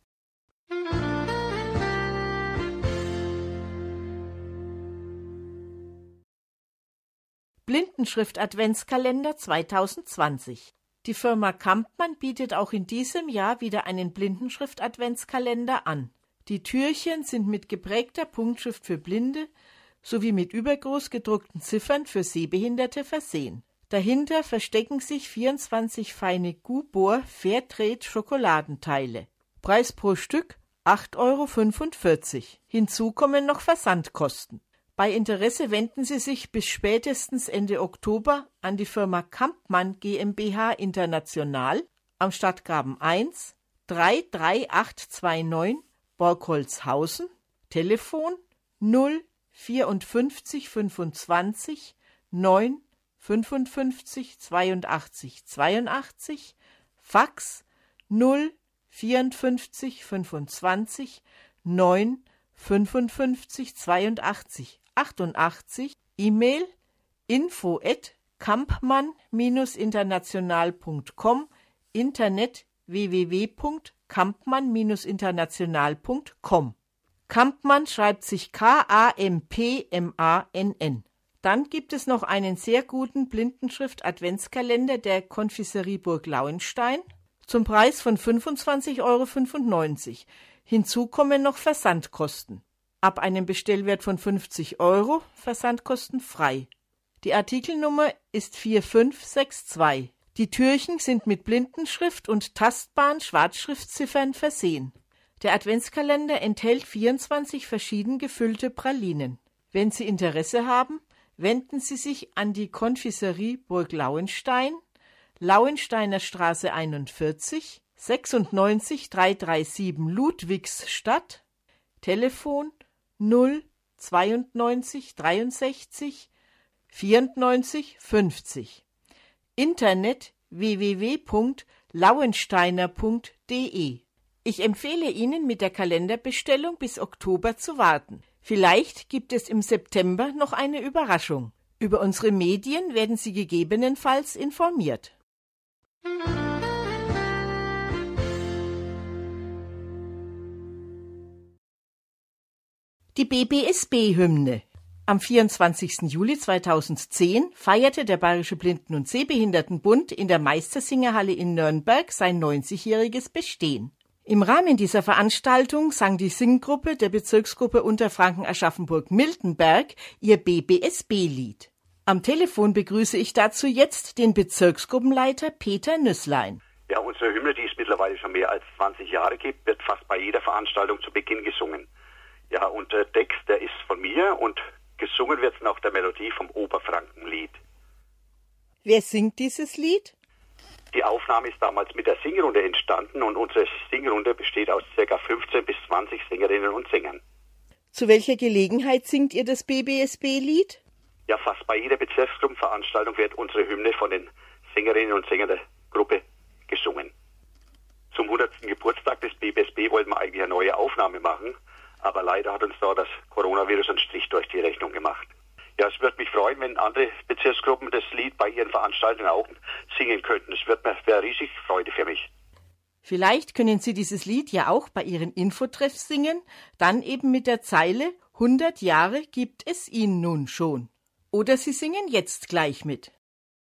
Blindenschrift-Adventskalender 2020. Die Firma Kampmann bietet auch in diesem Jahr wieder einen Blindenschrift-Adventskalender an. Die Türchen sind mit geprägter Punktschrift für Blinde sowie mit übergroß gedruckten Ziffern für Sehbehinderte versehen. Dahinter verstecken sich 24 feine Gubor Fairtrade Schokoladenteile. Preis pro Stück 8,45 €. Hinzu kommen noch Versandkosten. Bei Interesse wenden Sie sich bis spätestens Ende Oktober an die Firma Kampmann GmbH International am Stadtgraben 1 33829 Borgholzhausen, Telefon 0 54 25 9 55 82 82, Fax 0 54 25 9 55 82 88, E-Mail info@kampmann-international.com, Internet www.kampmann-international.com. Kampmann schreibt sich Kampmann. Dann gibt es noch einen sehr guten Blindenschrift-Adventskalender der Konfiserie Burg Lauenstein zum Preis von 25,95 €. Hinzu kommen noch Versandkosten. Ab einem Bestellwert von 50 € versandkostenfrei. Die Artikelnummer ist 4562. Die Türchen sind mit Blindenschrift und tastbaren Schwarzschriftziffern versehen. Der Adventskalender enthält 24 verschieden gefüllte Pralinen. Wenn Sie Interesse haben, wenden Sie sich an die Konfiserie Burg Lauenstein, Lauensteiner Straße 41, 96 337 Ludwigsstadt, Telefon 0 92 63 94 50. Internet www.lauensteiner.de. Ich empfehle Ihnen, mit der Kalenderbestellung bis Oktober zu warten. Vielleicht gibt es im September noch eine Überraschung. Über unsere Medien werden Sie gegebenenfalls informiert. Die BBSB-Hymne. Am 24. Juli 2010 feierte der Bayerische Blinden- und Sehbehindertenbund in der Meistersingerhalle in Nürnberg sein 90-jähriges Bestehen. Im Rahmen dieser Veranstaltung sang die Singgruppe der Bezirksgruppe Unterfranken-Aschaffenburg-Miltenberg ihr BBSB-Lied. Am Telefon begrüße ich dazu jetzt den Bezirksgruppenleiter Peter Nüsslein. Ja, unsere Hymne, die es mittlerweile schon mehr als 20 Jahre gibt, wird fast bei jeder Veranstaltung zu Beginn gesungen. Ja, und der Text, der ist von mir und gesungen wird es nach der Melodie vom Oberfrankenlied. Wer singt dieses Lied? Die Aufnahme ist damals mit der Singrunde entstanden und unsere Singrunde besteht aus ca. 15 bis 20 Sängerinnen und Sängern. Zu welcher Gelegenheit singt ihr das BBSB-Lied? Ja, fast bei jeder Bezirksgruppenveranstaltung wird unsere Hymne von den Sängerinnen und Sängern der Gruppe gesungen. Zum 100. Geburtstag des BBSB wollten wir eigentlich eine neue Aufnahme machen, aber leider hat uns da das Coronavirus einen Strich durch die Rechnung gemacht. Ja, es würde mich freuen, wenn andere Bezirksgruppen das Lied bei ihren Veranstaltungen auch singen könnten. Es wäre riesig Freude für mich. Vielleicht können Sie dieses Lied ja auch bei Ihren Infotreffs singen, dann eben mit der Zeile 100 Jahre gibt es ihn nun schon. Oder Sie singen jetzt gleich mit.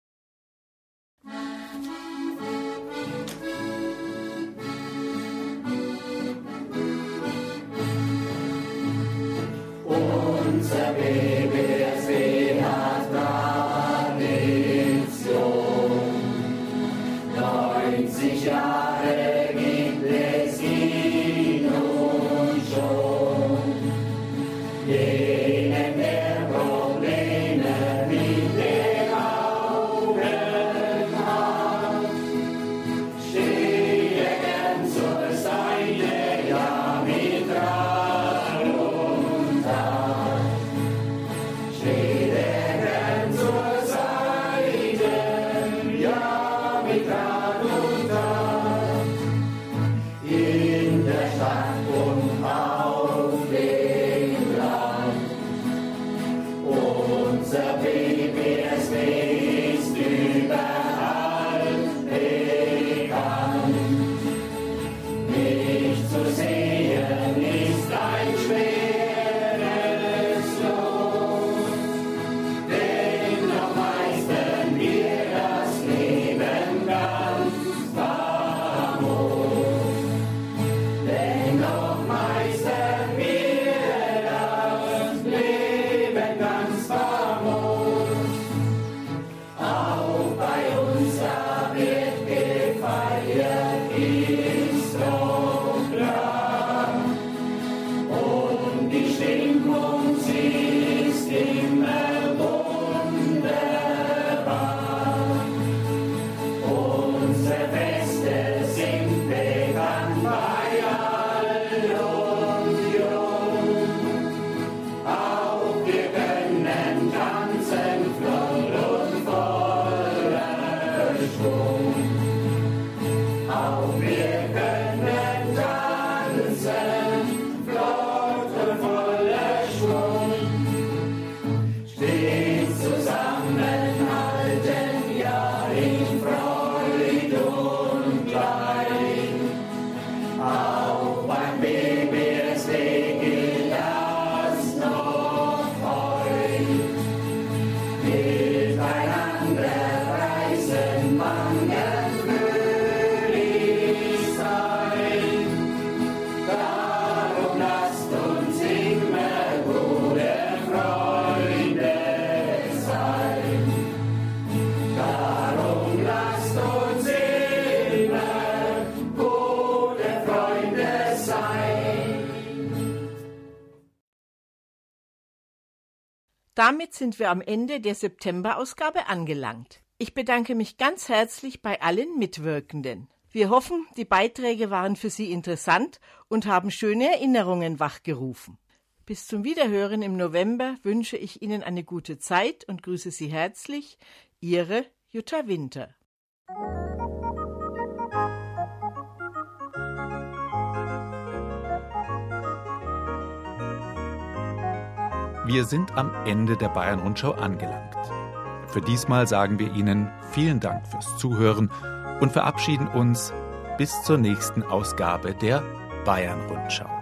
Unser BBSB hat Tradition. 90 Jahre gibt es ihn nun schon. Denen der Probleme mit Rat und Tat, in der Stadt und auf dem Land. Unser BBSB ist überall bekannt. Nicht zu sehen ist ein schweres Los, dennoch meistern wir das Leben ganz famos. Dennoch meistern wir das Leben ganz famos. Auch bei uns da wird gefeiert, ist doch klar. Und die Stimmung, sie ist immer wunderbar. Unsere Feste sind bekannt bei alt und jung. Auch wir können tanzen flott und voller Schwung. Auch wir können tanzen flott und voller Schwung. Stets zusammenhalten, ja in Freude und Leid. Auch beim BBSW gilt das noch heut. Miteinander reisen, wandern, fröhlich sein. Darum lasst uns immer gute Freunde sein. Darum lasst uns immer gute Freunde sein. Damit sind wir am Ende der September-Ausgabe angelangt. Ich bedanke mich ganz herzlich bei allen Mitwirkenden. Wir hoffen, die Beiträge waren für Sie interessant und haben schöne Erinnerungen wachgerufen. Bis zum Wiederhören im November wünsche ich Ihnen eine gute Zeit und grüße Sie herzlich, Ihre Jutta Winter. Wir sind am Ende der Bayern-Rundschau angelangt. Für diesmal sagen wir Ihnen vielen Dank fürs Zuhören und verabschieden uns bis zur nächsten Ausgabe der Bayern-Rundschau.